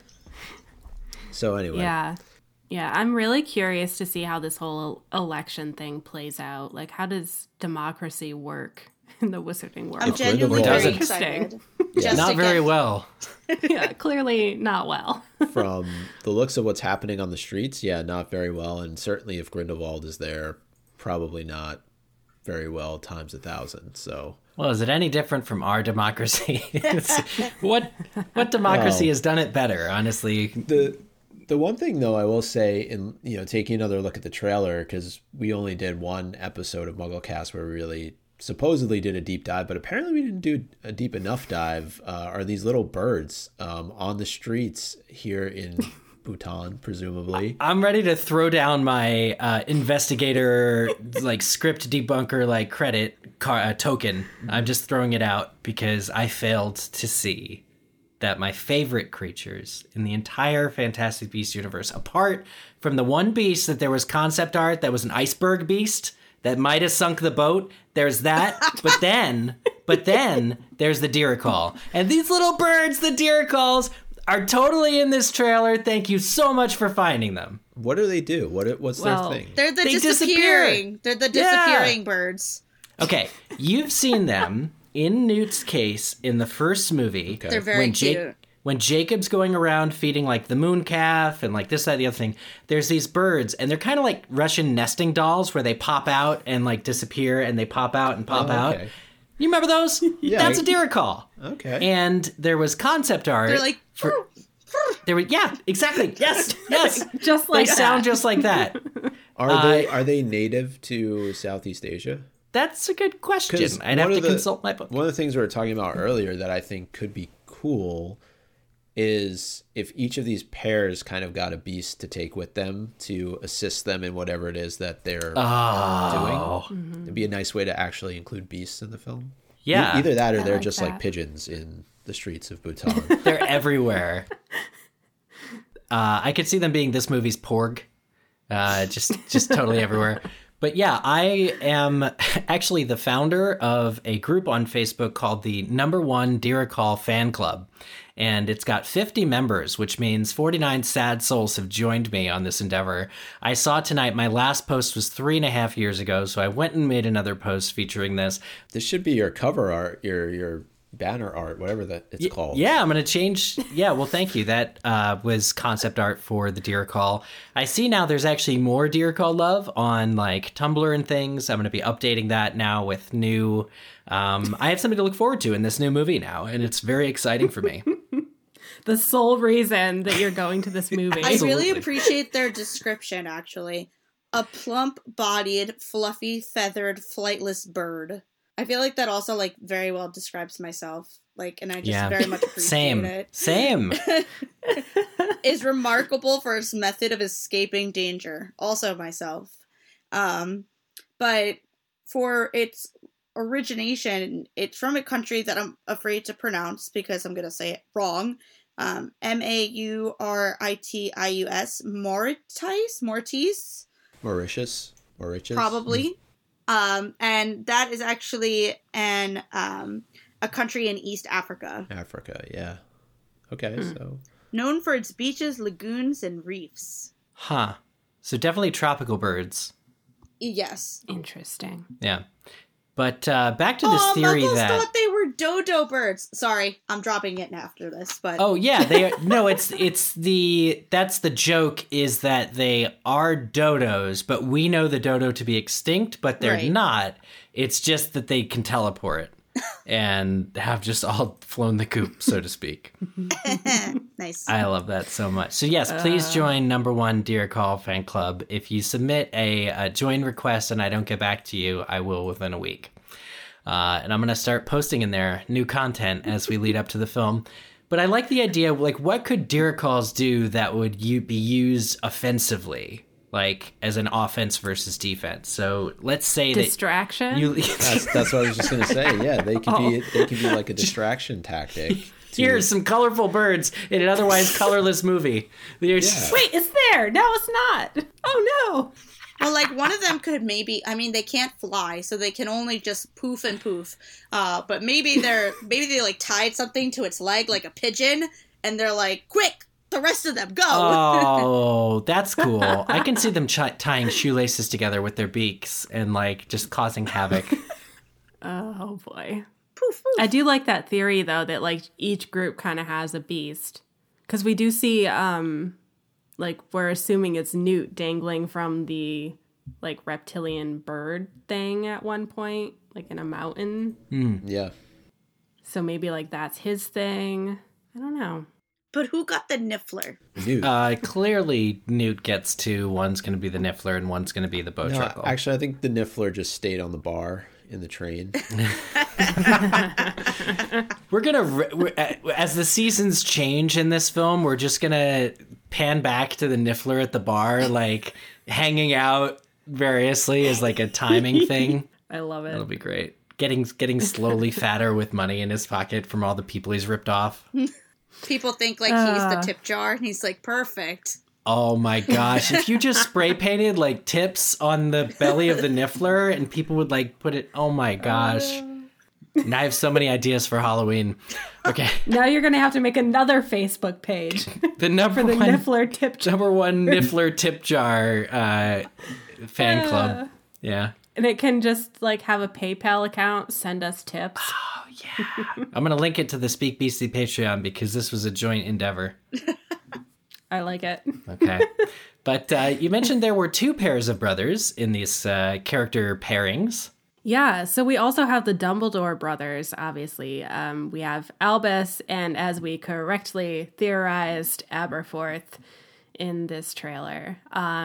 S4: So anyway.
S2: Yeah. Yeah, I'm really curious to see how this whole election thing plays out. Like, how does democracy work in the wizarding world?
S1: I'm genuinely
S4: Grindelwald
S1: very
S3: doesn't-
S1: excited.
S4: Yeah.
S1: Just
S3: Not
S1: to
S3: very
S1: get-
S3: well.
S2: Yeah, clearly not well.
S4: From the looks of what's happening on the streets, yeah, not very well. And certainly if Grindelwald is there, probably not very well times 1,000. So
S3: Well, is it any different from our democracy? What democracy has done it better, honestly?
S4: the one thing though I will say, in taking another look at the trailer, because we only did one episode of MuggleCast where we really supposedly did a deep dive, but apparently we didn't do a deep enough dive, are these little birds on the streets here in Bhutan, presumably.
S3: I'm ready to throw down my investigator, like script debunker, like credit token. I'm just throwing it out because I failed to see that my favorite creatures in the entire Fantastic Beasts universe, apart from the one beast that there was concept art that was an iceberg beast that might have sunk the boat, there's that. But then there's the Dirical. And these little birds, the Diricals, are totally in this trailer. Thank you so much for finding them.
S4: What do they do? What's
S2: Well,
S4: their thing?
S1: They're the
S3: They
S1: disappearing. They're the disappearing birds.
S3: Okay, you've seen them in Newt's case in the first movie.
S4: Okay.
S1: They're very cute.
S3: When Jacob's going around feeding like the moon calf and like this, that, the other thing, there's these birds and they're kind of like Russian nesting dolls where they pop out and like disappear and they pop out and pop out.
S4: Okay.
S3: You remember those?
S4: Yeah.
S3: That's a Dirical.
S4: Okay.
S3: And there was concept art.
S1: They're like,
S3: yeah, exactly. Yes.
S2: Just
S3: They
S2: like
S3: sound
S2: that.
S3: just like that.
S4: Are they native to Southeast Asia?
S3: That's a good question.
S4: 'Cause
S3: I'd have
S4: one
S3: to
S4: of the-
S3: consult my book.
S4: One of the things we were talking about earlier that I think could be cool is if each of these pairs kind of got a beast to take with them to assist them in whatever it is that they're doing. It'd be a nice way to actually include beasts in the film.
S3: Yeah.
S4: Either that or
S2: I
S4: they're
S2: like
S4: just
S2: that.
S4: like pigeons in the streets of Bhutan.
S3: They're everywhere. I could see them being this movie's Porg, just totally everywhere. But yeah, I am actually the founder of a group on Facebook called the Number One Dear Call Fan Club. And it's got 50 members, which means 49 sad souls have joined me on this endeavor. I saw tonight, my last post was 3.5 years ago, so I went and made another post featuring this.
S4: This should be your cover art, your banner art, whatever that it's called.
S3: Yeah, I'm going to change. Yeah, well, thank you. That was concept art for the Dear Call. I see now there's actually more Dear Call love on like Tumblr and things. I'm going to be updating that now with new... I have something to look forward to in this new movie now, and it's very exciting for me.
S2: The sole reason that you're going to this movie.
S1: I really appreciate their description, actually. A plump-bodied, fluffy, feathered, flightless bird. I feel like that also, like, very well describes myself. Like, and I just very much appreciate it.
S3: Same.
S1: Is remarkable for its method of escaping danger. Also myself. But for its origination, it's from a country that I'm afraid to pronounce because I'm going to say it wrong. Mauritius,
S4: Mauritius.
S1: Probably. And that is actually a country in East Africa.
S4: Africa, yeah. Okay, so...
S1: Known for its beaches, lagoons, and reefs.
S3: Huh. So definitely tropical birds.
S1: Yes.
S2: Interesting.
S3: Yeah. But back to this theory
S1: Muggles
S3: that...
S1: thought they were dodo birds. Sorry, I'm dropping it after this, but...
S3: Oh, yeah, they are... No, it's the... That's the joke, is that they are dodos, but we know the dodo to be extinct, but they're not. It's just that they can teleport and have just all flown the coop, so to speak.
S1: Nice.
S3: I love that so much. So yes, please join Number One Dear Call Fan Club. If you submit a join request and I don't get back to you, I will within a week. And I'm going to start posting in there new content as we lead up to the film. But I like the idea, like, what could Dear Calls do that would be used offensively? Like, as an offense versus defense. So let's say
S2: distraction.
S3: That
S4: That's what I was just gonna say. Yeah, they could be like a distraction tactic.
S3: Here's some colorful birds in an otherwise colorless movie.
S2: Wait, it's there. No, it's not. Oh no.
S1: Well, like, one of them could maybe, I mean, they can't fly, so they can only just poof and poof. But maybe they like tied something to its leg like a pigeon, and they're like, quick, the rest of them, go!
S3: Oh, that's cool. I can see them tying shoelaces together with their beaks and, like, just causing havoc.
S2: Oh, boy.
S1: Poof, poof.
S2: I do like that theory, though, that, like, each group kind of has a beast. Because we do see, like, we're assuming it's Newt dangling from the, like, reptilian bird thing at one point, like, in a mountain.
S4: Yeah.
S2: So maybe, like, that's his thing. I don't know.
S1: But who got the Niffler?
S4: Newt.
S3: Clearly, Newt gets two. One's going to be the Niffler and one's going to be the Bowtruckle.
S4: No, actually, I think the Niffler just stayed on the bar in the train.
S3: We're going to, as the seasons change in this film, we're just going to pan back to the Niffler at the bar, like, hanging out variously as, like, a timing thing.
S2: I love it.
S3: That'll be great. Getting slowly fatter with money in his pocket from all the people he's ripped off.
S1: People think, like, he's the tip jar, and he's like, perfect.
S3: Oh my gosh. If you just spray painted, like, tips on the belly of the Niffler and people would, like, put it... Oh my gosh. Now I have so many ideas for Halloween. Okay.
S2: Now you're going to have to make another Facebook page.
S3: The number
S2: for the
S3: one...
S2: Niffler tip jar.
S3: Number one Niffler tip jar fan club. Yeah.
S2: And it can just, like, have a PayPal account, send us tips.
S3: Oh, yeah. I'm going to link it to the Speak Beastly Patreon because this was a joint endeavor.
S2: I like it.
S3: Okay. But you mentioned there were two pairs of brothers in these character pairings.
S2: Yeah, so we also have the Dumbledore brothers, obviously. We have Albus and, as we correctly theorized, Aberforth in this trailer.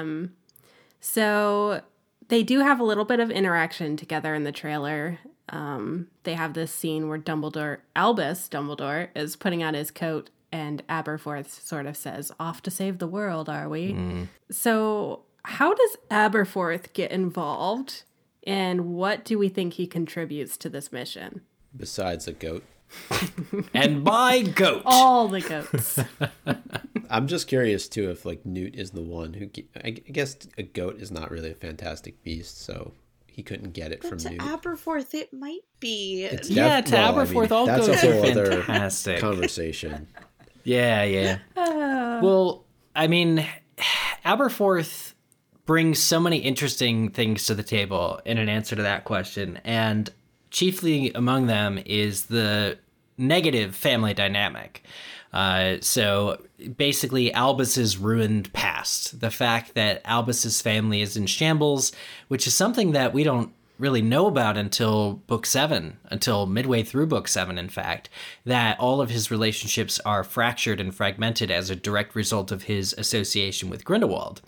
S2: So... They do have a little bit of interaction together in the trailer. They have this scene where Albus Dumbledore, is putting on his coat and Aberforth sort of says, off to save the world, are we? So how does Aberforth get involved and what do we think he contributes to this mission?
S4: Besides a goat.
S3: And by goat.
S2: All the goats.
S4: I'm just curious too if like Newt is the one who I guess a goat is not really a fantastic beast, so he couldn't get it
S1: But
S4: from
S1: to
S4: Newt.
S1: Aberforth, it might be.
S4: It's
S3: Yeah, to Aberforth, all
S4: that's
S3: goats
S4: a
S3: are
S4: whole other
S3: fantastic.
S4: conversation.
S3: Yeah. Well, I mean, Aberforth brings so many interesting things to the table in an answer to that question, and chiefly among them is the negative family dynamic. So basically Albus's ruined past, the fact that Albus's family is in shambles, which is something that we don't really know about until book 7, until midway through book 7, in fact, that all of his relationships are fractured and fragmented as a direct result of his association with Grindelwald.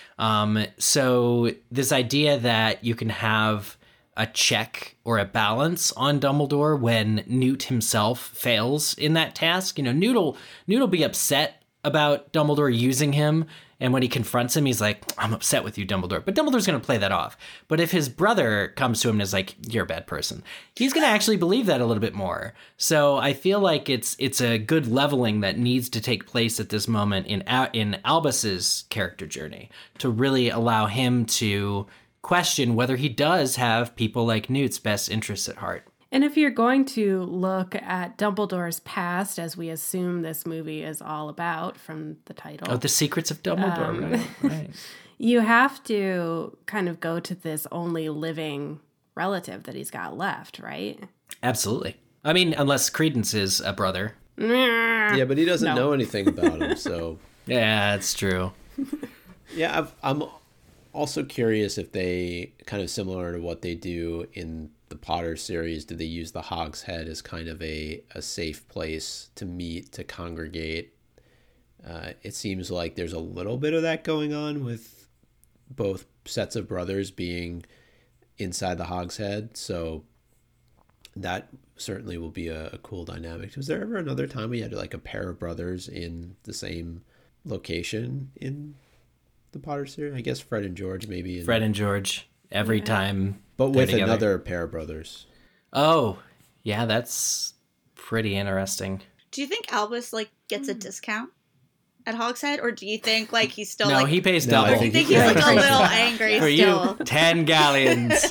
S3: So this idea that you can have a check or a balance on Dumbledore when Newt himself fails in that task. You know, Newt will be upset about Dumbledore using him, and when he confronts him, he's like, I'm upset with you, Dumbledore. But Dumbledore's going to play that off. But if his brother comes to him and is like, you're a bad person, he's going to actually believe that a little bit more. So I feel like it's a good leveling that needs to take place at this moment in Albus's character journey to really allow him to question whether he does have people like Newt's best interests at heart.
S2: And if you're going to look at Dumbledore's past, as we assume this movie is all about from the title.
S3: Oh, The Secrets of Dumbledore, right.
S2: You have to kind of go to this only living relative that he's got left, right?
S3: Absolutely. I mean, unless Credence is a brother.
S4: Yeah, but he doesn't know anything about him, so...
S3: Yeah, that's true.
S4: Yeah, I'm also curious if they, kind of similar to what they do in the Potter series, do they use the Hog's Head as kind of a safe place to meet, to congregate? It seems like there's a little bit of that going on with both sets of brothers being inside the Hog's Head, so that certainly will be a cool dynamic. Was there ever another time we had like a pair of brothers in the same location in the Potter series? I guess Fred and George maybe.
S3: Fred and George every time.
S4: But with another pair of brothers.
S3: Oh, yeah, that's pretty interesting.
S1: Do you think Albus like gets a discount at Hogshead, or do you think like he's still
S3: No,
S1: like
S3: he pays
S4: No, I
S3: double.
S1: do you think he's like a little angry
S3: For
S1: still?
S3: you, 10 galleons.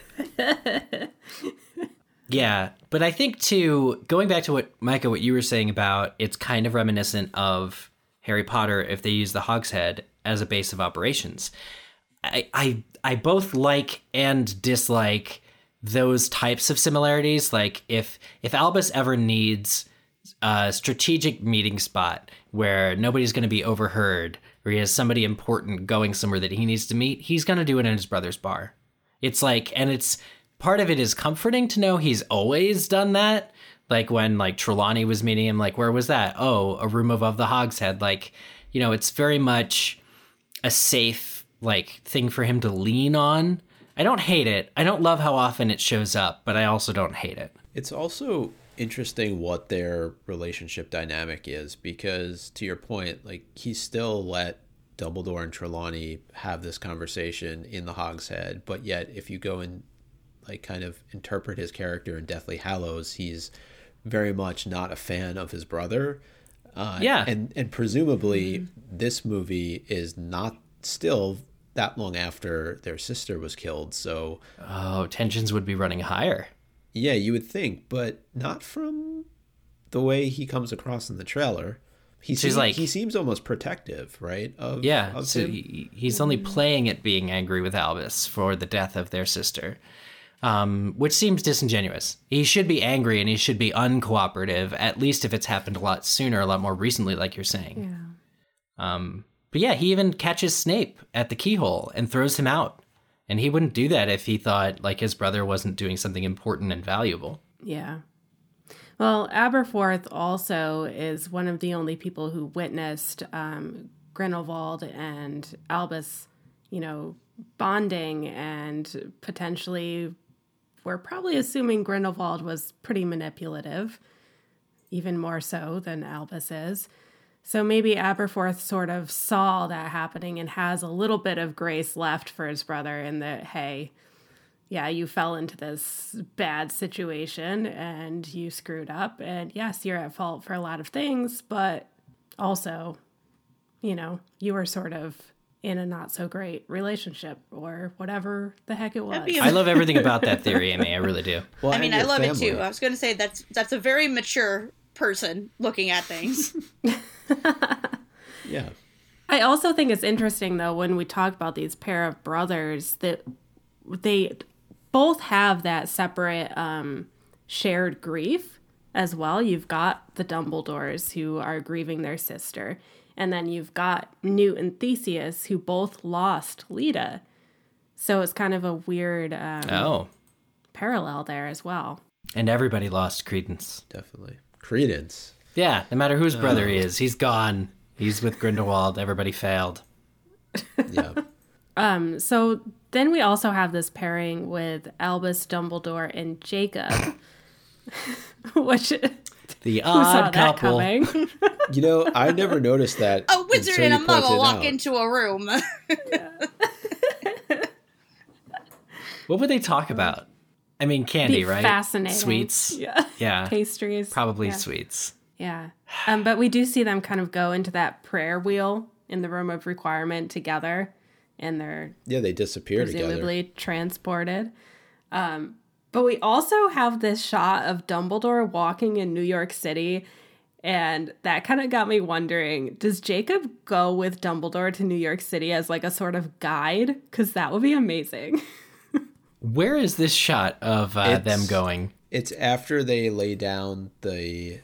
S3: Yeah, but I think too, going back to what Micah, what you were saying about, it's kind of reminiscent of Harry Potter if they use the Hogshead as a base of operations. I both like and dislike those types of similarities. Like if Albus ever needs a strategic meeting spot where nobody's going to be overheard, or he has somebody important going somewhere that he needs to meet, he's going to do it in his brother's bar. It's like, and it's part of it is comforting to know he's always done that. Like when like Trelawney was meeting him, like, where was that? Oh, a room above the Hogshead. Like, you know, it's very much a safe like thing for him to lean on. I don't hate it. I don't love how often it shows up, but I also don't hate it.
S4: It's also interesting what their relationship dynamic is, because to your point, like he still let Dumbledore and Trelawney have this conversation in the Hogshead, but yet if you go and like kind of interpret his character in Deathly Hallows, he's very much not a fan of his brother. And presumably this movie is not still that long after their sister was killed, so
S3: tensions would be running higher.
S4: Yeah, you would think, but not from the way he comes across in the trailer. He seems almost protective, right? Of
S3: He's only playing at being angry with Albus for the death of their sister, which seems disingenuous. He should be angry and he should be uncooperative, at least if it's happened a lot sooner, a lot more recently, like you're saying. Yeah. But yeah, he even catches Snape at the keyhole and throws him out. And he wouldn't do that if he thought like his brother wasn't doing something important and valuable.
S2: Yeah. Well, Aberforth also is one of the only people who witnessed Grindelwald and Albus, you know, bonding, and potentially we're probably assuming Grindelwald was pretty manipulative, even more so than Albus is. So maybe Aberforth sort of saw that happening and has a little bit of grace left for his brother in that, hey, yeah, you fell into this bad situation and you screwed up. And yes, you're at fault for a lot of things, but also you know, you were sort of in a not so great relationship or whatever the heck it was.
S1: That'd be
S3: I love everything about that theory, Amy. I really do.
S4: Well,
S1: I
S4: and
S1: mean, I
S4: your
S1: love it
S4: family.
S1: too. I was going to say that's a very mature person looking at things.
S4: Yeah.
S2: I also think it's interesting, though, when we talk about these pair of brothers, that they both have that separate shared grief as well. You've got the Dumbledores who are grieving their sister, and then you've got Newt and Theseus who both lost Lita. So it's kind of a weird parallel there as well.
S3: And everybody lost Credence.
S4: Definitely. Credence.
S3: Yeah, no matter whose brother he is, he's gone. He's with Grindelwald. Everybody failed.
S4: Yeah.
S2: So then we also have this pairing with Albus Dumbledore and Jacob, which
S3: The
S2: who saw
S3: odd
S2: that
S3: couple.
S2: coming?
S4: You know, I never noticed that.
S1: A wizard
S4: until
S1: and
S4: you
S1: a
S4: pointed
S1: muggle
S4: it
S1: walk
S4: out.
S1: into a room.
S3: What would they talk about? I mean, candy,
S2: Be
S3: right?
S2: fascinating.
S3: Sweets.
S2: Yeah.
S3: Yeah.
S2: Pastries.
S3: Probably
S2: Yeah.
S3: sweets.
S2: Yeah. But we do see them kind of go into that prayer wheel in the room of requirement together, and they're
S4: Yeah, they disappear together.
S2: presumably transported. But we also have this shot of Dumbledore walking in New York City, and that kind of got me wondering, does Jacob go with Dumbledore to New York City as like a sort of guide? Because that would be amazing.
S3: Where is this shot of them
S4: It's-
S3: going?
S4: It's after they lay down the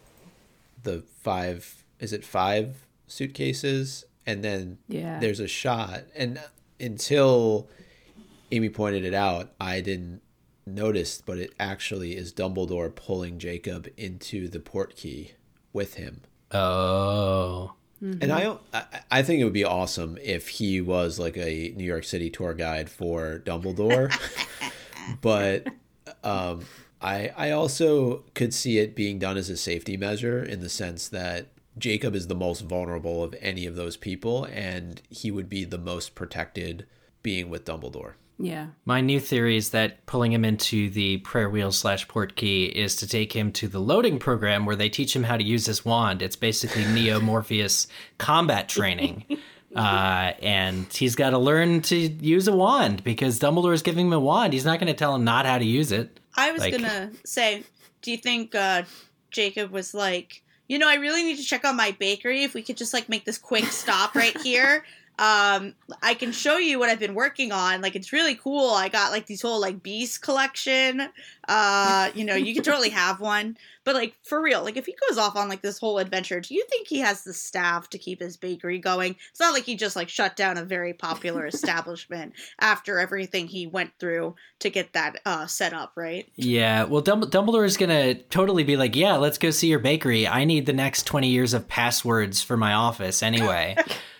S4: five suitcases, and then
S2: Yeah.
S4: there's a shot, and until Amy pointed it out, I didn't notice, but it actually is Dumbledore pulling Jacob into the Portkey with him.
S3: Oh.
S4: And I think it would be awesome if he was like a New York City tour guide for Dumbledore. But I also could see it being done as a safety measure, in the sense that Jacob is the most vulnerable of any of those people, and he would be the most protected being with Dumbledore.
S2: Yeah.
S3: My new theory is that pulling him into the prayer wheel / port key is to take him to the loading program where they teach him how to use his wand. It's basically Neo Morpheus combat training. And he's got to learn to use a wand because Dumbledore is giving him a wand. He's not going to tell him not how to use it.
S1: I was
S3: Like-
S1: gonna say, do you think Jacob was like, you know, I really need to check on my bakery. If we could just like make this quick stop right here. I can show you what I've been working on. Like, it's really cool. I got like these whole like beast collection. You know, you could totally have one. But like for real, like if he goes off on like this whole adventure, do you think he has the staff to keep his bakery going? It's not like he just like shut down a very popular establishment after everything he went through to get that set up, right?
S3: Yeah, well, Dumbledore is going to totally be like, yeah, let's go see your bakery. I need the next 20 years of passwords for my office anyway.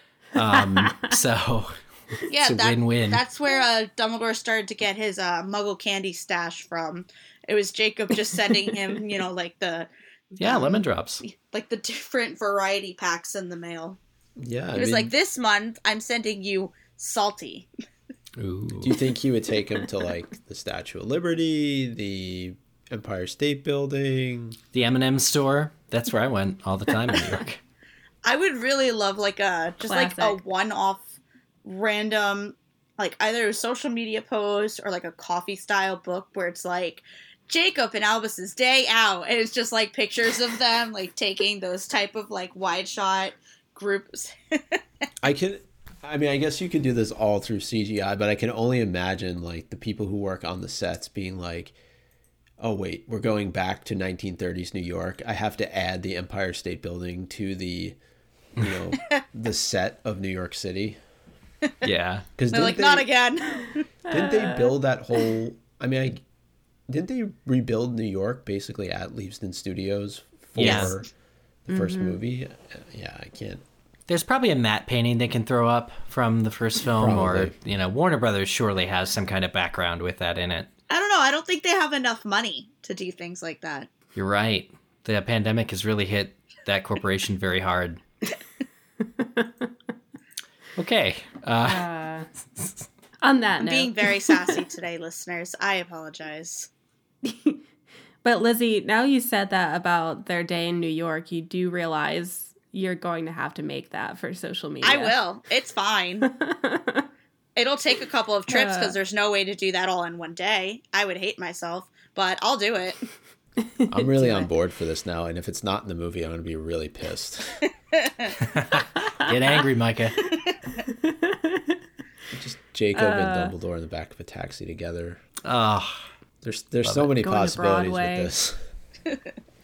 S3: So
S1: Yeah,
S3: it's a win-win.
S1: That's where Dumbledore started to get his Muggle candy stash from. It was Jacob just sending him, you know, like the
S3: lemon drops.
S1: like the different variety packs in the mail.
S4: Yeah,
S1: It was like, this month I'm sending you salty.
S3: Ooh.
S4: do you think he would take him to like the Statue of Liberty, the Empire State Building?
S3: The M&M store. That's where I went all the time in New York.
S1: I would really love like like a
S2: Classic.
S1: one-off random, like either a social media post or like a coffee style book where it's like Jacob and Albus's day out, and it's just like pictures of them like taking those type of like wide shot groups.
S4: I guess you could do this all through CGI, but I can only imagine like the people who work on the sets being like, oh wait, we're going back to 1930s New York. I have to add the Empire State Building to the, you know, the set of New York City.
S3: Yeah.
S4: Because
S1: They're like, not again.
S4: Didn't they build that whole? Didn't they rebuild New York basically at Leavesden Studios for
S3: Yes.
S4: the first movie? Yeah, I can't.
S3: There's probably a matte painting they can throw up from the first film, or,
S4: Probably.
S3: you know, Warner Brothers surely has some kind of background with that in it.
S1: I don't know. I don't think they have enough money to do things like that.
S3: You're right. The pandemic has really hit that corporation very hard. Okay.
S2: On that
S1: I'm
S2: note.
S1: being very sassy today, listeners. I apologize.
S2: But Lizzie, now you said that about their day in New York, you do realize you're going to have to make that for social media.
S1: I will. It's fine. It'll take a couple of trips because there's no way to do that all in one day. I would hate myself, but I'll do it.
S4: I'm really on board for this now, and if it's not in the movie, I'm going to be really pissed.
S3: Get angry, Micah.
S4: Just Jacob and Dumbledore in the back of a taxi together.
S3: Oh,
S4: There's so many
S2: Going to
S4: possibilities
S2: Broadway.
S4: with this.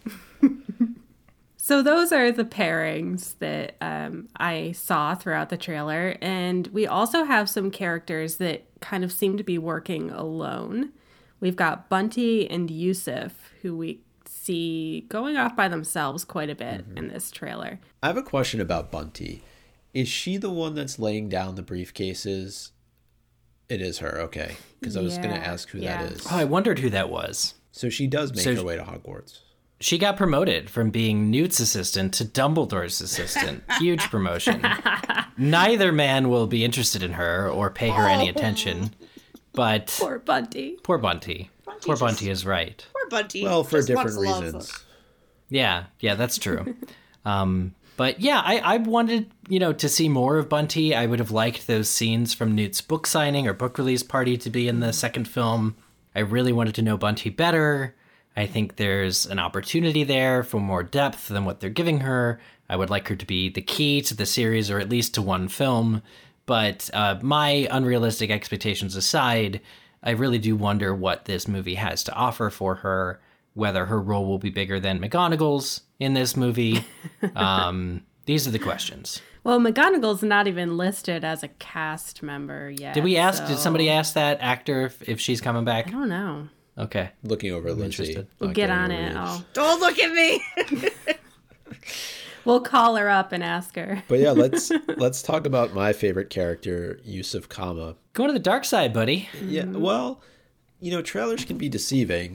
S2: So those are the pairings that I saw throughout the trailer. And we also have some characters that kind of seem to be working alone. We've got Bunty and Yusuf, who we see going off by themselves quite a bit in this trailer.
S4: I have a question about Bunty. Is she the one that's laying down the briefcases? It is her, okay. Because I was going to ask who that is.
S3: I wondered who that was.
S4: So she does make her way to Hogwarts.
S3: She got promoted from being Newt's assistant to Dumbledore's assistant. Huge promotion. Neither man will be interested in her or pay her any attention. But
S2: Poor Bunty.
S3: poor Bunty. Poor Bunty is right.
S1: Poor Bunty.
S4: Well, for
S1: just
S4: different
S1: wants love.
S4: reasons.
S3: Yeah, that's true. But yeah, I wanted, to see more of Bunty. I would have liked those scenes from Newt's book signing or book release party to be in the second film. I really wanted to know Bunty better. I think there's an opportunity there for more depth than what they're giving her. I would like her to be the key to the series or at least to one film. But my unrealistic expectations aside, I really do wonder what this movie has to offer for her, whether her role will be bigger than McGonagall's in this movie. These are the questions.
S2: Well, McGonagall's not even listed as a cast member yet.
S3: Did somebody ask that actor if she's coming back?
S2: I don't know.
S3: Okay.
S4: Looking over Lindsay.
S3: interested.
S2: We'll
S4: not
S2: get
S4: getting
S2: on
S4: a
S2: it.
S4: read.
S1: Don't look at me.
S2: We'll call her up and ask her.
S4: But yeah, let's talk about my favorite character, Yusuf Kama.
S3: Going to the dark side, buddy.
S4: Yeah, well, trailers can be deceiving.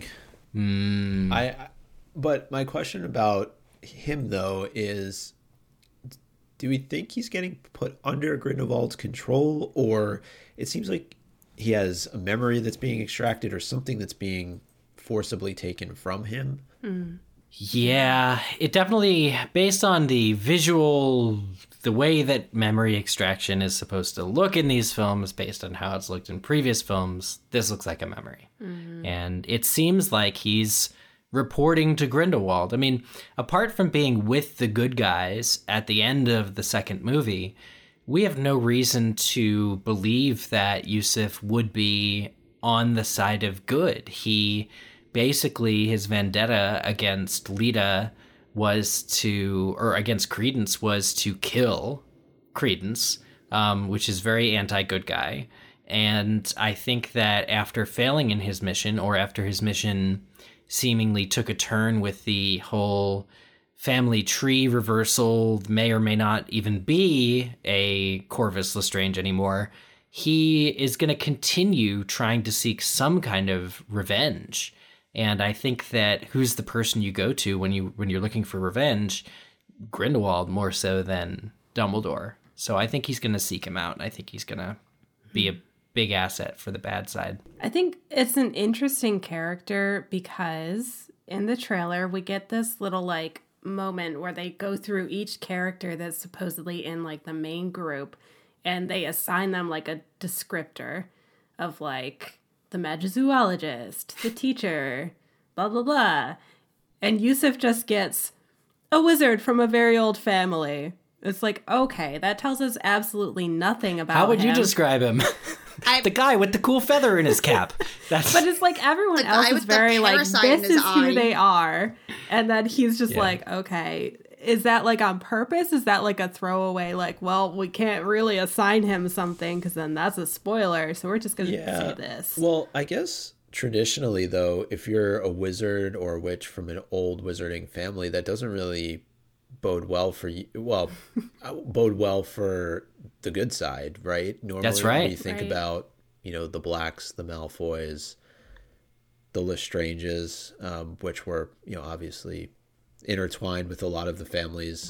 S4: But my question about him though is, do we think he's getting put under Grindelwald's control, or it seems like he has a memory that's being extracted or something that's being forcibly taken from him?
S3: Yeah, it definitely, based on the visual, the way that memory extraction is supposed to look in these films, based on how it's looked in previous films, this looks like a memory. And it seems like he's reporting to Grindelwald. I mean, apart from being with the good guys at the end of the second movie, we have no reason to believe that Yusuf would be on the side of good. Basically, his vendetta against Lita against Credence was to kill Credence, which is very anti-good guy. And I think that after failing in his mission, or after his mission seemingly took a turn with the whole family tree reversal, may or may not even be a Corvus Lestrange anymore, he is going to continue trying to seek some kind of revenge. And I think that who's the person you go to when you're looking for revenge? Grindelwald more so than Dumbledore. So I think he's going to seek him out. I think he's going to be a big asset for the bad side.
S2: I think it's an interesting character because in the trailer we get this little moment where they go through each character that's supposedly in the main group, and they assign them a descriptor of the magizoologist, the teacher, blah blah blah, and Yusuf just gets a wizard from a very old family. It's okay, that tells us absolutely nothing about him.
S3: How would you describe him? The guy with the cool feather in his cap. But
S2: it's everyone else is very this is who they are. And then he's just okay, is that on purpose? Is that a throwaway? Well, we can't really assign him something because then that's a spoiler. So we're just going to say this.
S4: Well, I guess traditionally though, if you're a wizard or a witch from an old wizarding family, that doesn't really bode well for you. Well, bode well for the good side, right? Normally,
S3: that's right.
S4: When you think about, the Blacks, the Malfoys, the Lestranges, which were, obviously intertwined with a lot of the families.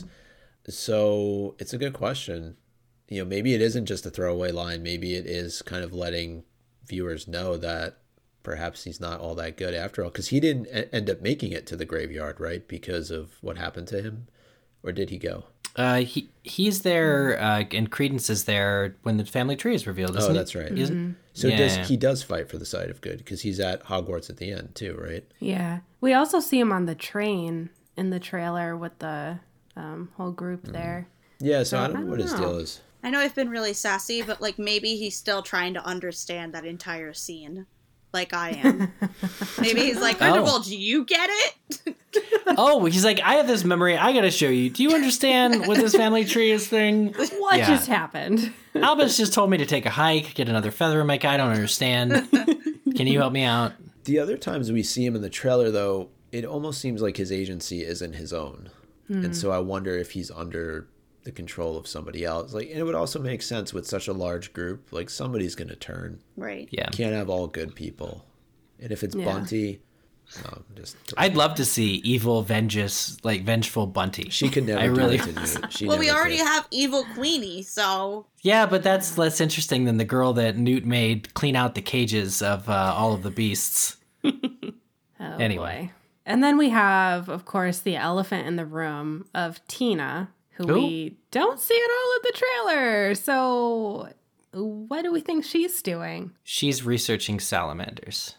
S4: So it's a good question. Maybe it isn't just a throwaway line. Maybe it is kind of letting viewers know that perhaps he's not all that good after all, because he didn't end up making it to the graveyard, right? Because of what happened to him. Or did he go?
S3: He's there, and Credence is there when the family tree is revealed, isn't he?
S4: That's right.
S3: Isn't?
S4: So
S3: Yeah.
S4: he does fight for the side of good because he's at Hogwarts at the end too, right?
S2: Yeah. We also see him on the train in the trailer with the whole group there.
S4: Yeah, so I don't know what his deal is.
S1: I know I've been really sassy, but like maybe he's still trying to understand that entire scene, like I am. Maybe he's like, Grindelwald, do you get it?
S3: Oh, he's like, I have this memory. I gotta show you. Do you understand what this family tree is thing?
S2: What
S3: Yeah.
S2: just happened?
S3: Albus just told me to take a hike, get another feather in my cap. I don't understand. Can you help me out?
S4: The other times we see him in the trailer, though, it almost seems like his agency isn't his own. And so I wonder if he's under the control of somebody else. Like, and it would also make sense with such a large group. Like, somebody's going to turn.
S1: Right.
S3: Yeah.
S4: Can't have all good people. And if it's
S2: Yeah.
S4: Bunty, no, just...
S3: I'd love to see evil, vengeful Bunty.
S4: She could never
S3: I
S4: do
S3: really-
S4: it to Newt. She
S1: Well, we
S4: never
S1: already
S4: could.
S1: have Evil Queenie, so
S3: Yeah, but that's less interesting than the girl that Newt made clean out the cages of all of the beasts.
S2: Oh,
S3: Anyway.
S2: boy. And then we have, of course, the elephant in the room of Tina, who we don't see at all in the trailer. So what do we think she's doing?
S3: She's researching salamanders.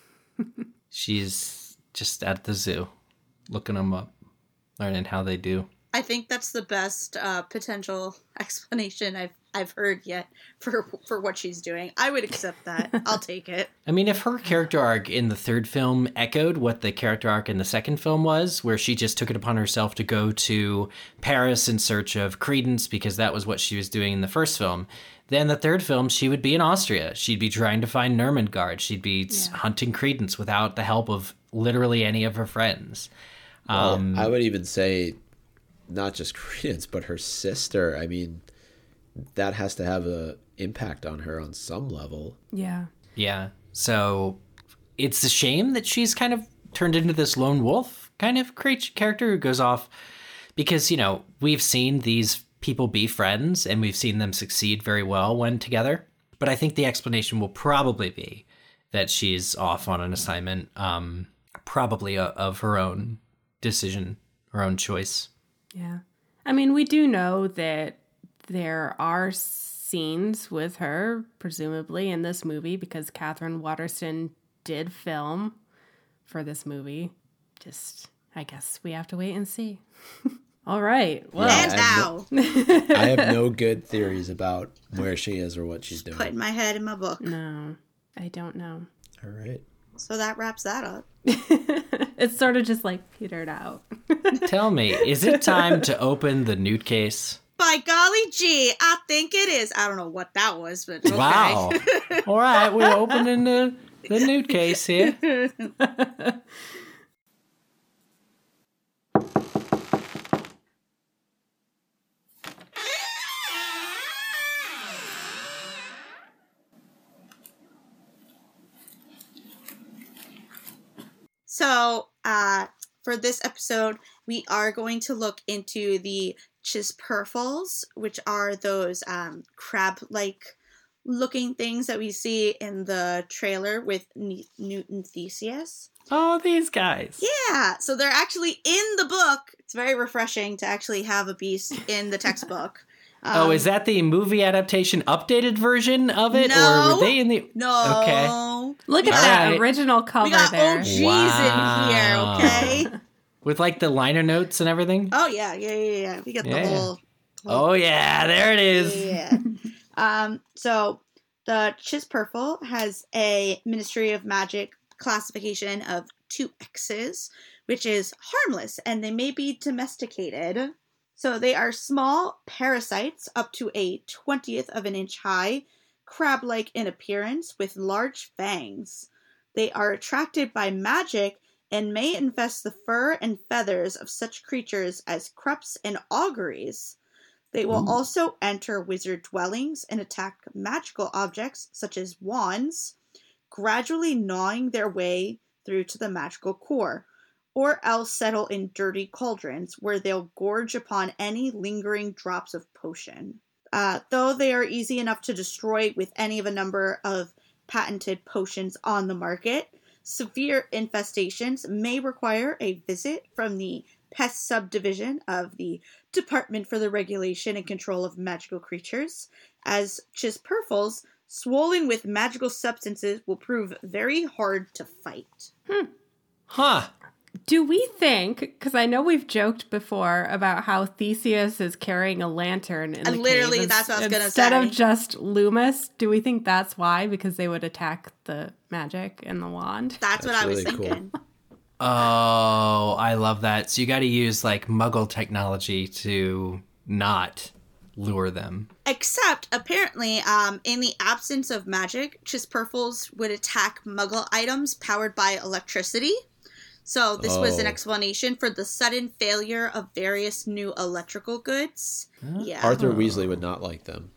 S3: She's just at the zoo, looking them up, learning how they do.
S1: I think that's the best potential explanation I've heard yet for what she's doing. I would accept that. I'll take it.
S3: I mean, if her character arc in the third film echoed what the character arc in the second film was, where she just took it upon herself to go to Paris in search of Credence because that was what she was doing in the first film, then the third film, she would be in Austria. She'd be trying to find Nurmengard. She'd be hunting Credence without the help of literally any of her friends.
S4: Well, I would even say not just Credence, but her sister. I mean, that has to have an impact on her on some level.
S2: Yeah.
S3: Yeah. So it's a shame that she's kind of turned into this lone wolf kind of character who goes off because, you know, we've seen these people be friends and we've seen them succeed very well when together. But I think the explanation will probably be that she's off on an assignment, probably of her own decision, her own choice.
S2: Yeah. I mean, we do know that there are scenes with her, presumably, in this movie because Catherine Waterston did film for this movie. Just, I guess we have to wait and see. All right. Well,
S1: And
S4: I
S1: how?
S4: I have no good theories about where she is or what she's doing.
S1: Putting my head in my book.
S2: no, I don't know.
S4: All right.
S1: So that wraps that up.
S2: It's sort of just like petered out.
S3: Tell me, is it time to open the Newt case?
S1: By golly gee, I think it is. I don't know what that was, but okay.
S3: Wow. All right, we're opening the Newt case here.
S1: So, for this episode, we are going to look into the Chisperfals, which are those crab-like looking things that we see in the trailer with Newton Theseus.
S3: Oh, these guys.
S1: Yeah, so they're actually in the book. It's very refreshing to actually have a beast in the textbook.
S3: Oh, is that the movie adaptation updated version of it? Or
S1: No.
S3: were they in the...
S1: No.
S3: Okay.
S2: Look at
S3: All
S2: that
S3: right.
S2: original cover
S1: We got
S2: there.
S1: OGs
S3: Wow.
S1: in here, okay?
S3: With like the liner notes and everything?
S1: Oh, yeah. We got the
S3: Yeah.
S1: whole...
S3: Oh, yeah, there it is.
S1: Yeah. So the Chisperfal has a Ministry of Magic classification of 2X's, which is harmless, and they may be domesticated. So they are small parasites up to a 20th of an inch high, crab-like in appearance with large fangs. They are attracted by magic and may infest the fur and feathers of such creatures as Krups and Auguries. They will also enter wizard dwellings and attack magical objects such as wands, gradually gnawing their way through to the magical core, or else settle in dirty cauldrons where they'll gorge upon any lingering drops of potion. Though they are easy enough to destroy with any of a number of patented potions on the market, severe infestations may require a visit from the pest subdivision of the Department for the Regulation and Control of Magical Creatures, as Chisperfles, swollen with magical substances, will prove very hard to fight.
S3: Huh.
S2: Do we think, because I know we've joked before about how Theseus is carrying a lantern in the
S1: Literally,
S2: cave
S1: that's what I was going to say.
S2: instead of just Loomis, do we think that's why? Because they would attack the magic and the wand?
S1: That's what I was
S4: really cool.
S1: thinking.
S3: Oh, I love that. So you got to use like Muggle technology to not lure them.
S1: Except, apparently, in the absence of magic, Chisperfles would attack Muggle items powered by electricity. So this was an explanation for the sudden failure of various new electrical goods. Yeah.
S4: Arthur Weasley would not like them.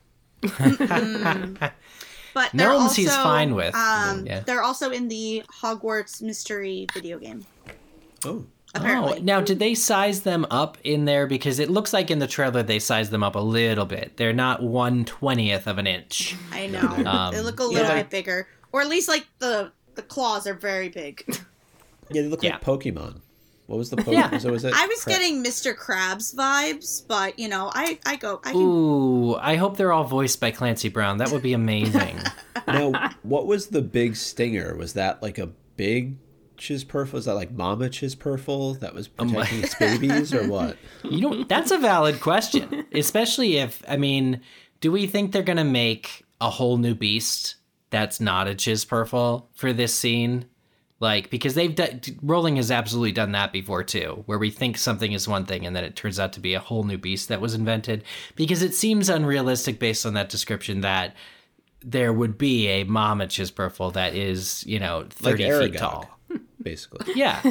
S1: But they're
S3: Gnomes
S1: also,
S3: he's fine with. Yeah.
S1: They're also in the Hogwarts mystery video game.
S4: Oh.
S1: Apparently.
S3: Oh, now did they size them up in there? Because it looks like in the trailer they sized them up a little bit. They're not 1/20th of an inch.
S1: I know. They look a little bit bigger. Or at least like the claws are very big.
S4: Yeah, they look like Pokemon. What was the Pokemon?
S3: Yeah.
S4: So was it
S1: I was getting Mr. Krabs vibes, but you know, I can.
S3: Ooh, I hope they're all voiced by Clancy Brown. That would be amazing.
S4: Now, what was the big stinger? Was that like a big Chisperfle? Was that like Mama Chisperfle that was protecting its babies, or what?
S3: You know, that's a valid question. Especially if, I mean, do we think they're going to make a whole new beast that's not a Chisperfle for this scene? Like, because Rowling has absolutely done that before too, where we think something is one thing and then it turns out to be a whole new beast that was invented. Because it seems unrealistic based on that description that there would be a Mama Chisperfle that is, 30
S4: Like
S3: feet
S4: Aragog,
S3: tall.
S4: basically.
S3: Yeah.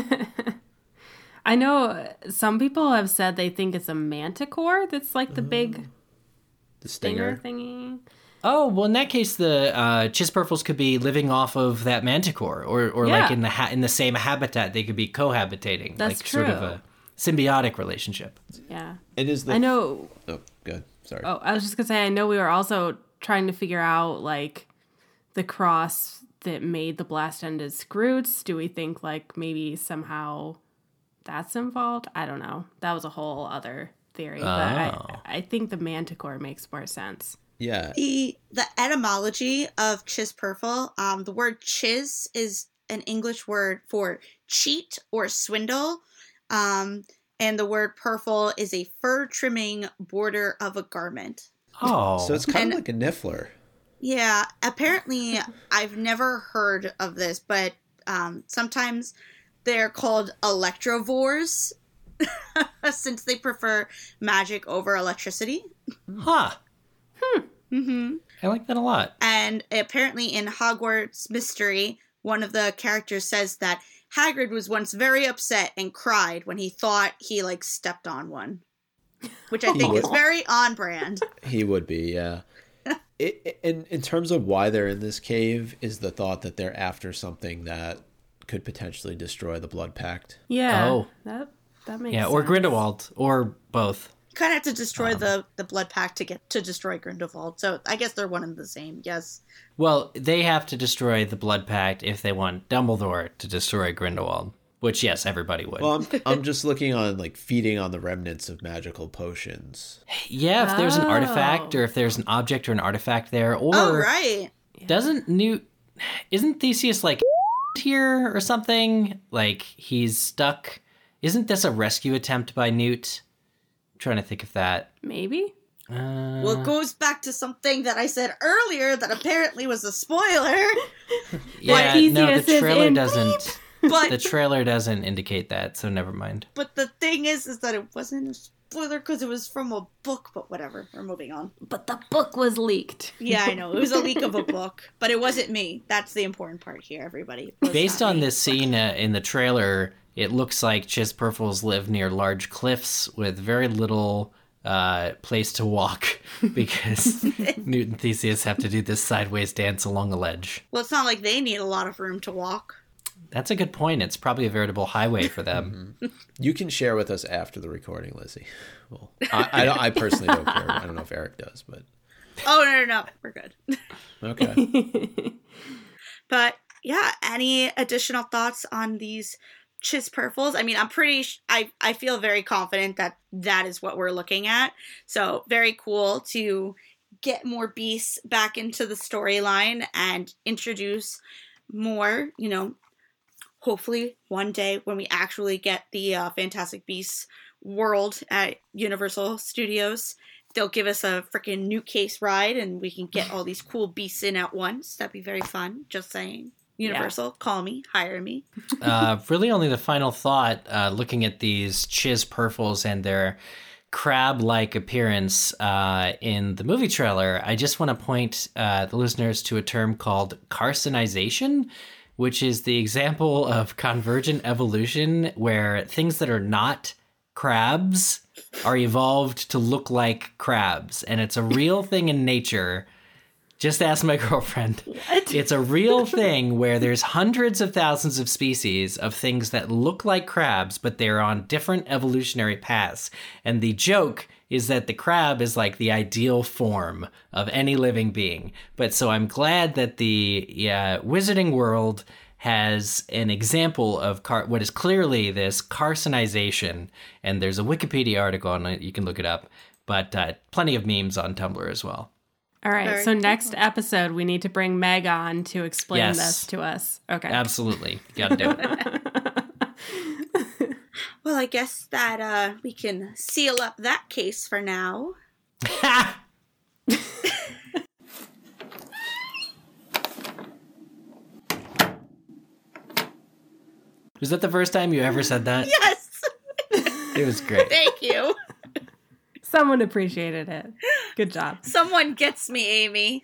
S2: I know some people have said they think it's a manticore that's like the big
S4: The
S2: stinger
S4: stinger.
S2: thingy.
S3: Oh, well, in that case, the Chisperfles could be living off of that manticore, or like
S2: Yeah.
S3: in the same habitat, they could be cohabitating.
S2: That's
S3: like sort of
S2: true.
S3: a symbiotic relationship.
S2: Yeah.
S4: And is the
S2: I know.
S4: Oh, good. Sorry.
S2: Oh, I was just going to say, I know we were also trying to figure out like the cross that made the blast-ended Skrewts. Do we think like maybe somehow that's involved? I don't know. That was a whole other theory. But I think the manticore makes more sense.
S4: Yeah.
S1: The etymology of Chisperfle, the word chis is an English word for cheat or swindle, and the word purfle is a fur trimming border of a garment.
S3: Oh.
S4: So it's kind of like a niffler.
S1: Yeah, apparently I've never heard of this, but sometimes they're called electrovores since they prefer magic over electricity.
S3: Huh. I like that a lot.
S1: And apparently in Hogwarts Mystery, one of the characters says that Hagrid was once very upset and cried when he thought he, stepped on one. Which I think is very on brand.
S4: He would be, yeah. In terms of why they're in this cave, is the thought that they're after something that could potentially destroy the Blood Pact.
S2: Yeah.
S3: Oh.
S2: That makes
S3: Yeah,
S2: sense.
S3: or Grindelwald, or both.
S1: Kind of have to destroy the Blood Pact to get to destroy Grindelwald. So I guess they're one and the same, yes.
S3: Well, they have to destroy the Blood Pact if they want Dumbledore to destroy Grindelwald. Which, yes, everybody would.
S4: Well, I'm just looking on, feeding on the remnants of magical potions.
S3: Yeah, if there's an artifact, or if there's an object or an artifact there, or
S1: Oh, right.
S3: isn't Theseus here or something? Like he's stuck. Isn't this a rescue attempt by Newt? I'm trying to think of that.
S2: Maybe?
S1: Well, it goes back to something that I said earlier that apparently was a spoiler.
S3: Yeah, no,
S2: Theseus
S3: the
S2: is
S3: trailer
S2: in
S3: doesn't.
S1: But
S3: The trailer doesn't indicate that, so never mind.
S1: but the thing is that it wasn't a spoiler because it was from a book. But whatever, we're moving on.
S2: But the book was leaked.
S1: Yeah, I know it was a leak of a book, but it wasn't me. That's the important part here, everybody. It was
S3: Based
S1: not
S3: on
S1: me.
S3: this scene in the trailer, it looks like Chisperfles live near large cliffs with very little place to walk because Newt and Theseus have to do this sideways dance along a ledge.
S1: Well, it's not like they need a lot of room to walk.
S3: That's a good point. It's probably a veritable highway for them.
S4: You can share with us after the recording, Lizzie. Well, I personally don't care. I don't know if Eric does, but
S1: Oh no, we're good.
S4: okay.
S1: But yeah, any additional thoughts on these Chiz Purfles. I mean, I feel very confident that that is what we're looking at. So very cool to get more beasts back into the storyline and introduce more, hopefully one day when we actually get the Fantastic Beasts world at Universal Studios, they'll give us a freaking new case ride and we can get all these cool beasts in at once. That'd be very fun. Just saying. Universal, call me, hire me.
S3: Really only the final thought, looking at these Chiz Purfles and their crab-like appearance in the movie trailer, I just want to point the listeners to a term called carcinization, which is the example of convergent evolution where things that are not crabs are evolved to look like crabs. And it's a real thing in nature. Just ask my girlfriend. What? It's a real thing where there's hundreds of thousands of species of things that look like crabs, but they're on different evolutionary paths. And the joke is that the crab is like the ideal form of any living being. But so I'm glad that the Wizarding World has an example of what is clearly this carcinization. And there's a Wikipedia article on it. You can look it up. But plenty of memes on Tumblr as well.
S2: All right, so next episode, we need to bring Meg on to explain this to us. Okay.
S3: Absolutely. You gotta do it.
S1: Well, I guess that we can seal up that case for now.
S3: Was that the first time you ever said that?
S1: Yes!
S3: It was great.
S1: Thank you.
S2: Someone appreciated it. Good job.
S1: Someone gets me, Amy.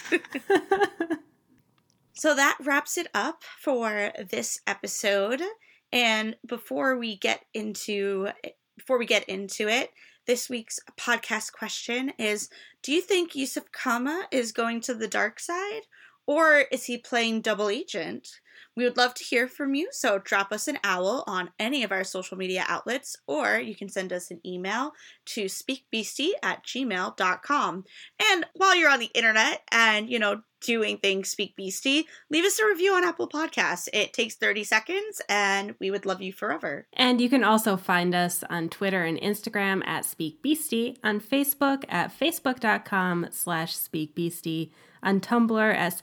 S1: So that wraps it up for this episode. And before we get into it, this week's podcast question is, do you think Yusuf Kama is going to the dark side? Or is he playing double agent? We would love to hear from you, so drop us an owl on any of our social media outlets, or you can send us an email to speakbeastie@gmail.com. And while you're on the internet and, doing things Speak Beastie, leave us a review on Apple Podcasts. It takes 30 seconds, and we would love you forever.
S2: And you can also find us on Twitter and Instagram at Speak Beastie, on Facebook at facebook.com/SpeakBeastie, on Tumblr at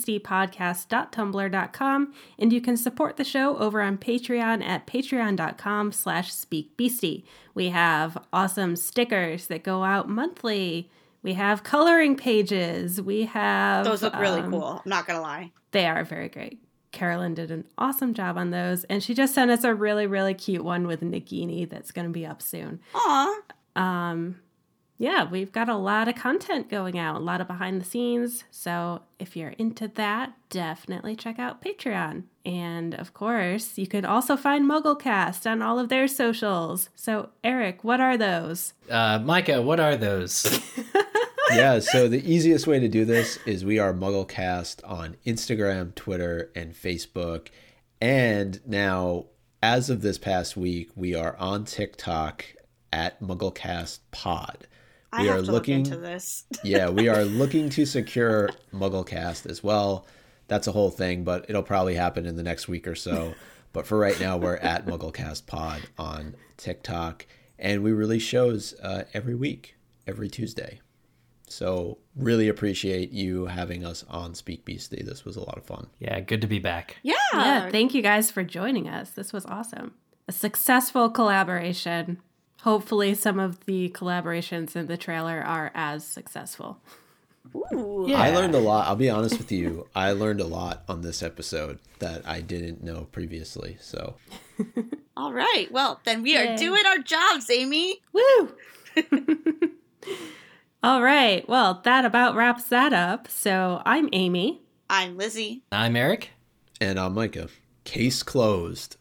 S2: speakbeastiepodcast.tumblr.com, and you can support the show over on Patreon at patreon.com/speakbeastie. We have awesome stickers that go out monthly. We have coloring pages. We have...
S1: Those look really cool. I'm not going to lie.
S2: They are very great. Carolyn did an awesome job on those, and she just sent us a really, really cute one with Nagini that's going to be up soon.
S1: Aw.
S2: Yeah, we've got a lot of content going out, a lot of behind the scenes. So if you're into that, definitely check out Patreon. And of course, you can also find MuggleCast on all of their socials. So Eric, what are those?
S3: Micah, what are those?
S4: Yeah, so the easiest way to do this is we are MuggleCast on Instagram, Twitter, and Facebook. And now, as of this past week, we are on TikTok at MuggleCastPod.
S1: I have to look into this.
S4: Yeah, we are looking to secure MuggleCast as well. That's a whole thing, but it'll probably happen in the next week or so. But for right now, we're at MuggleCastPod on TikTok. And we release shows every week, every Tuesday. So really appreciate you having us on Speak Beastie. This was a lot of fun.
S3: Yeah, good to be back.
S2: Yeah, thank you guys for joining us. This was awesome. A successful collaboration. Hopefully some of the collaborations in the trailer are as successful.
S1: Ooh.
S4: Yeah. I learned a lot. I'll be honest with you. I learned a lot on this episode that I didn't know previously. So,
S1: all right. Well, then we are doing our jobs, Amy.
S2: Woo! All right. Well, that about wraps that up. So I'm Amy.
S1: I'm Lizzie.
S3: I'm Eric.
S4: And I'm Micah. Case closed.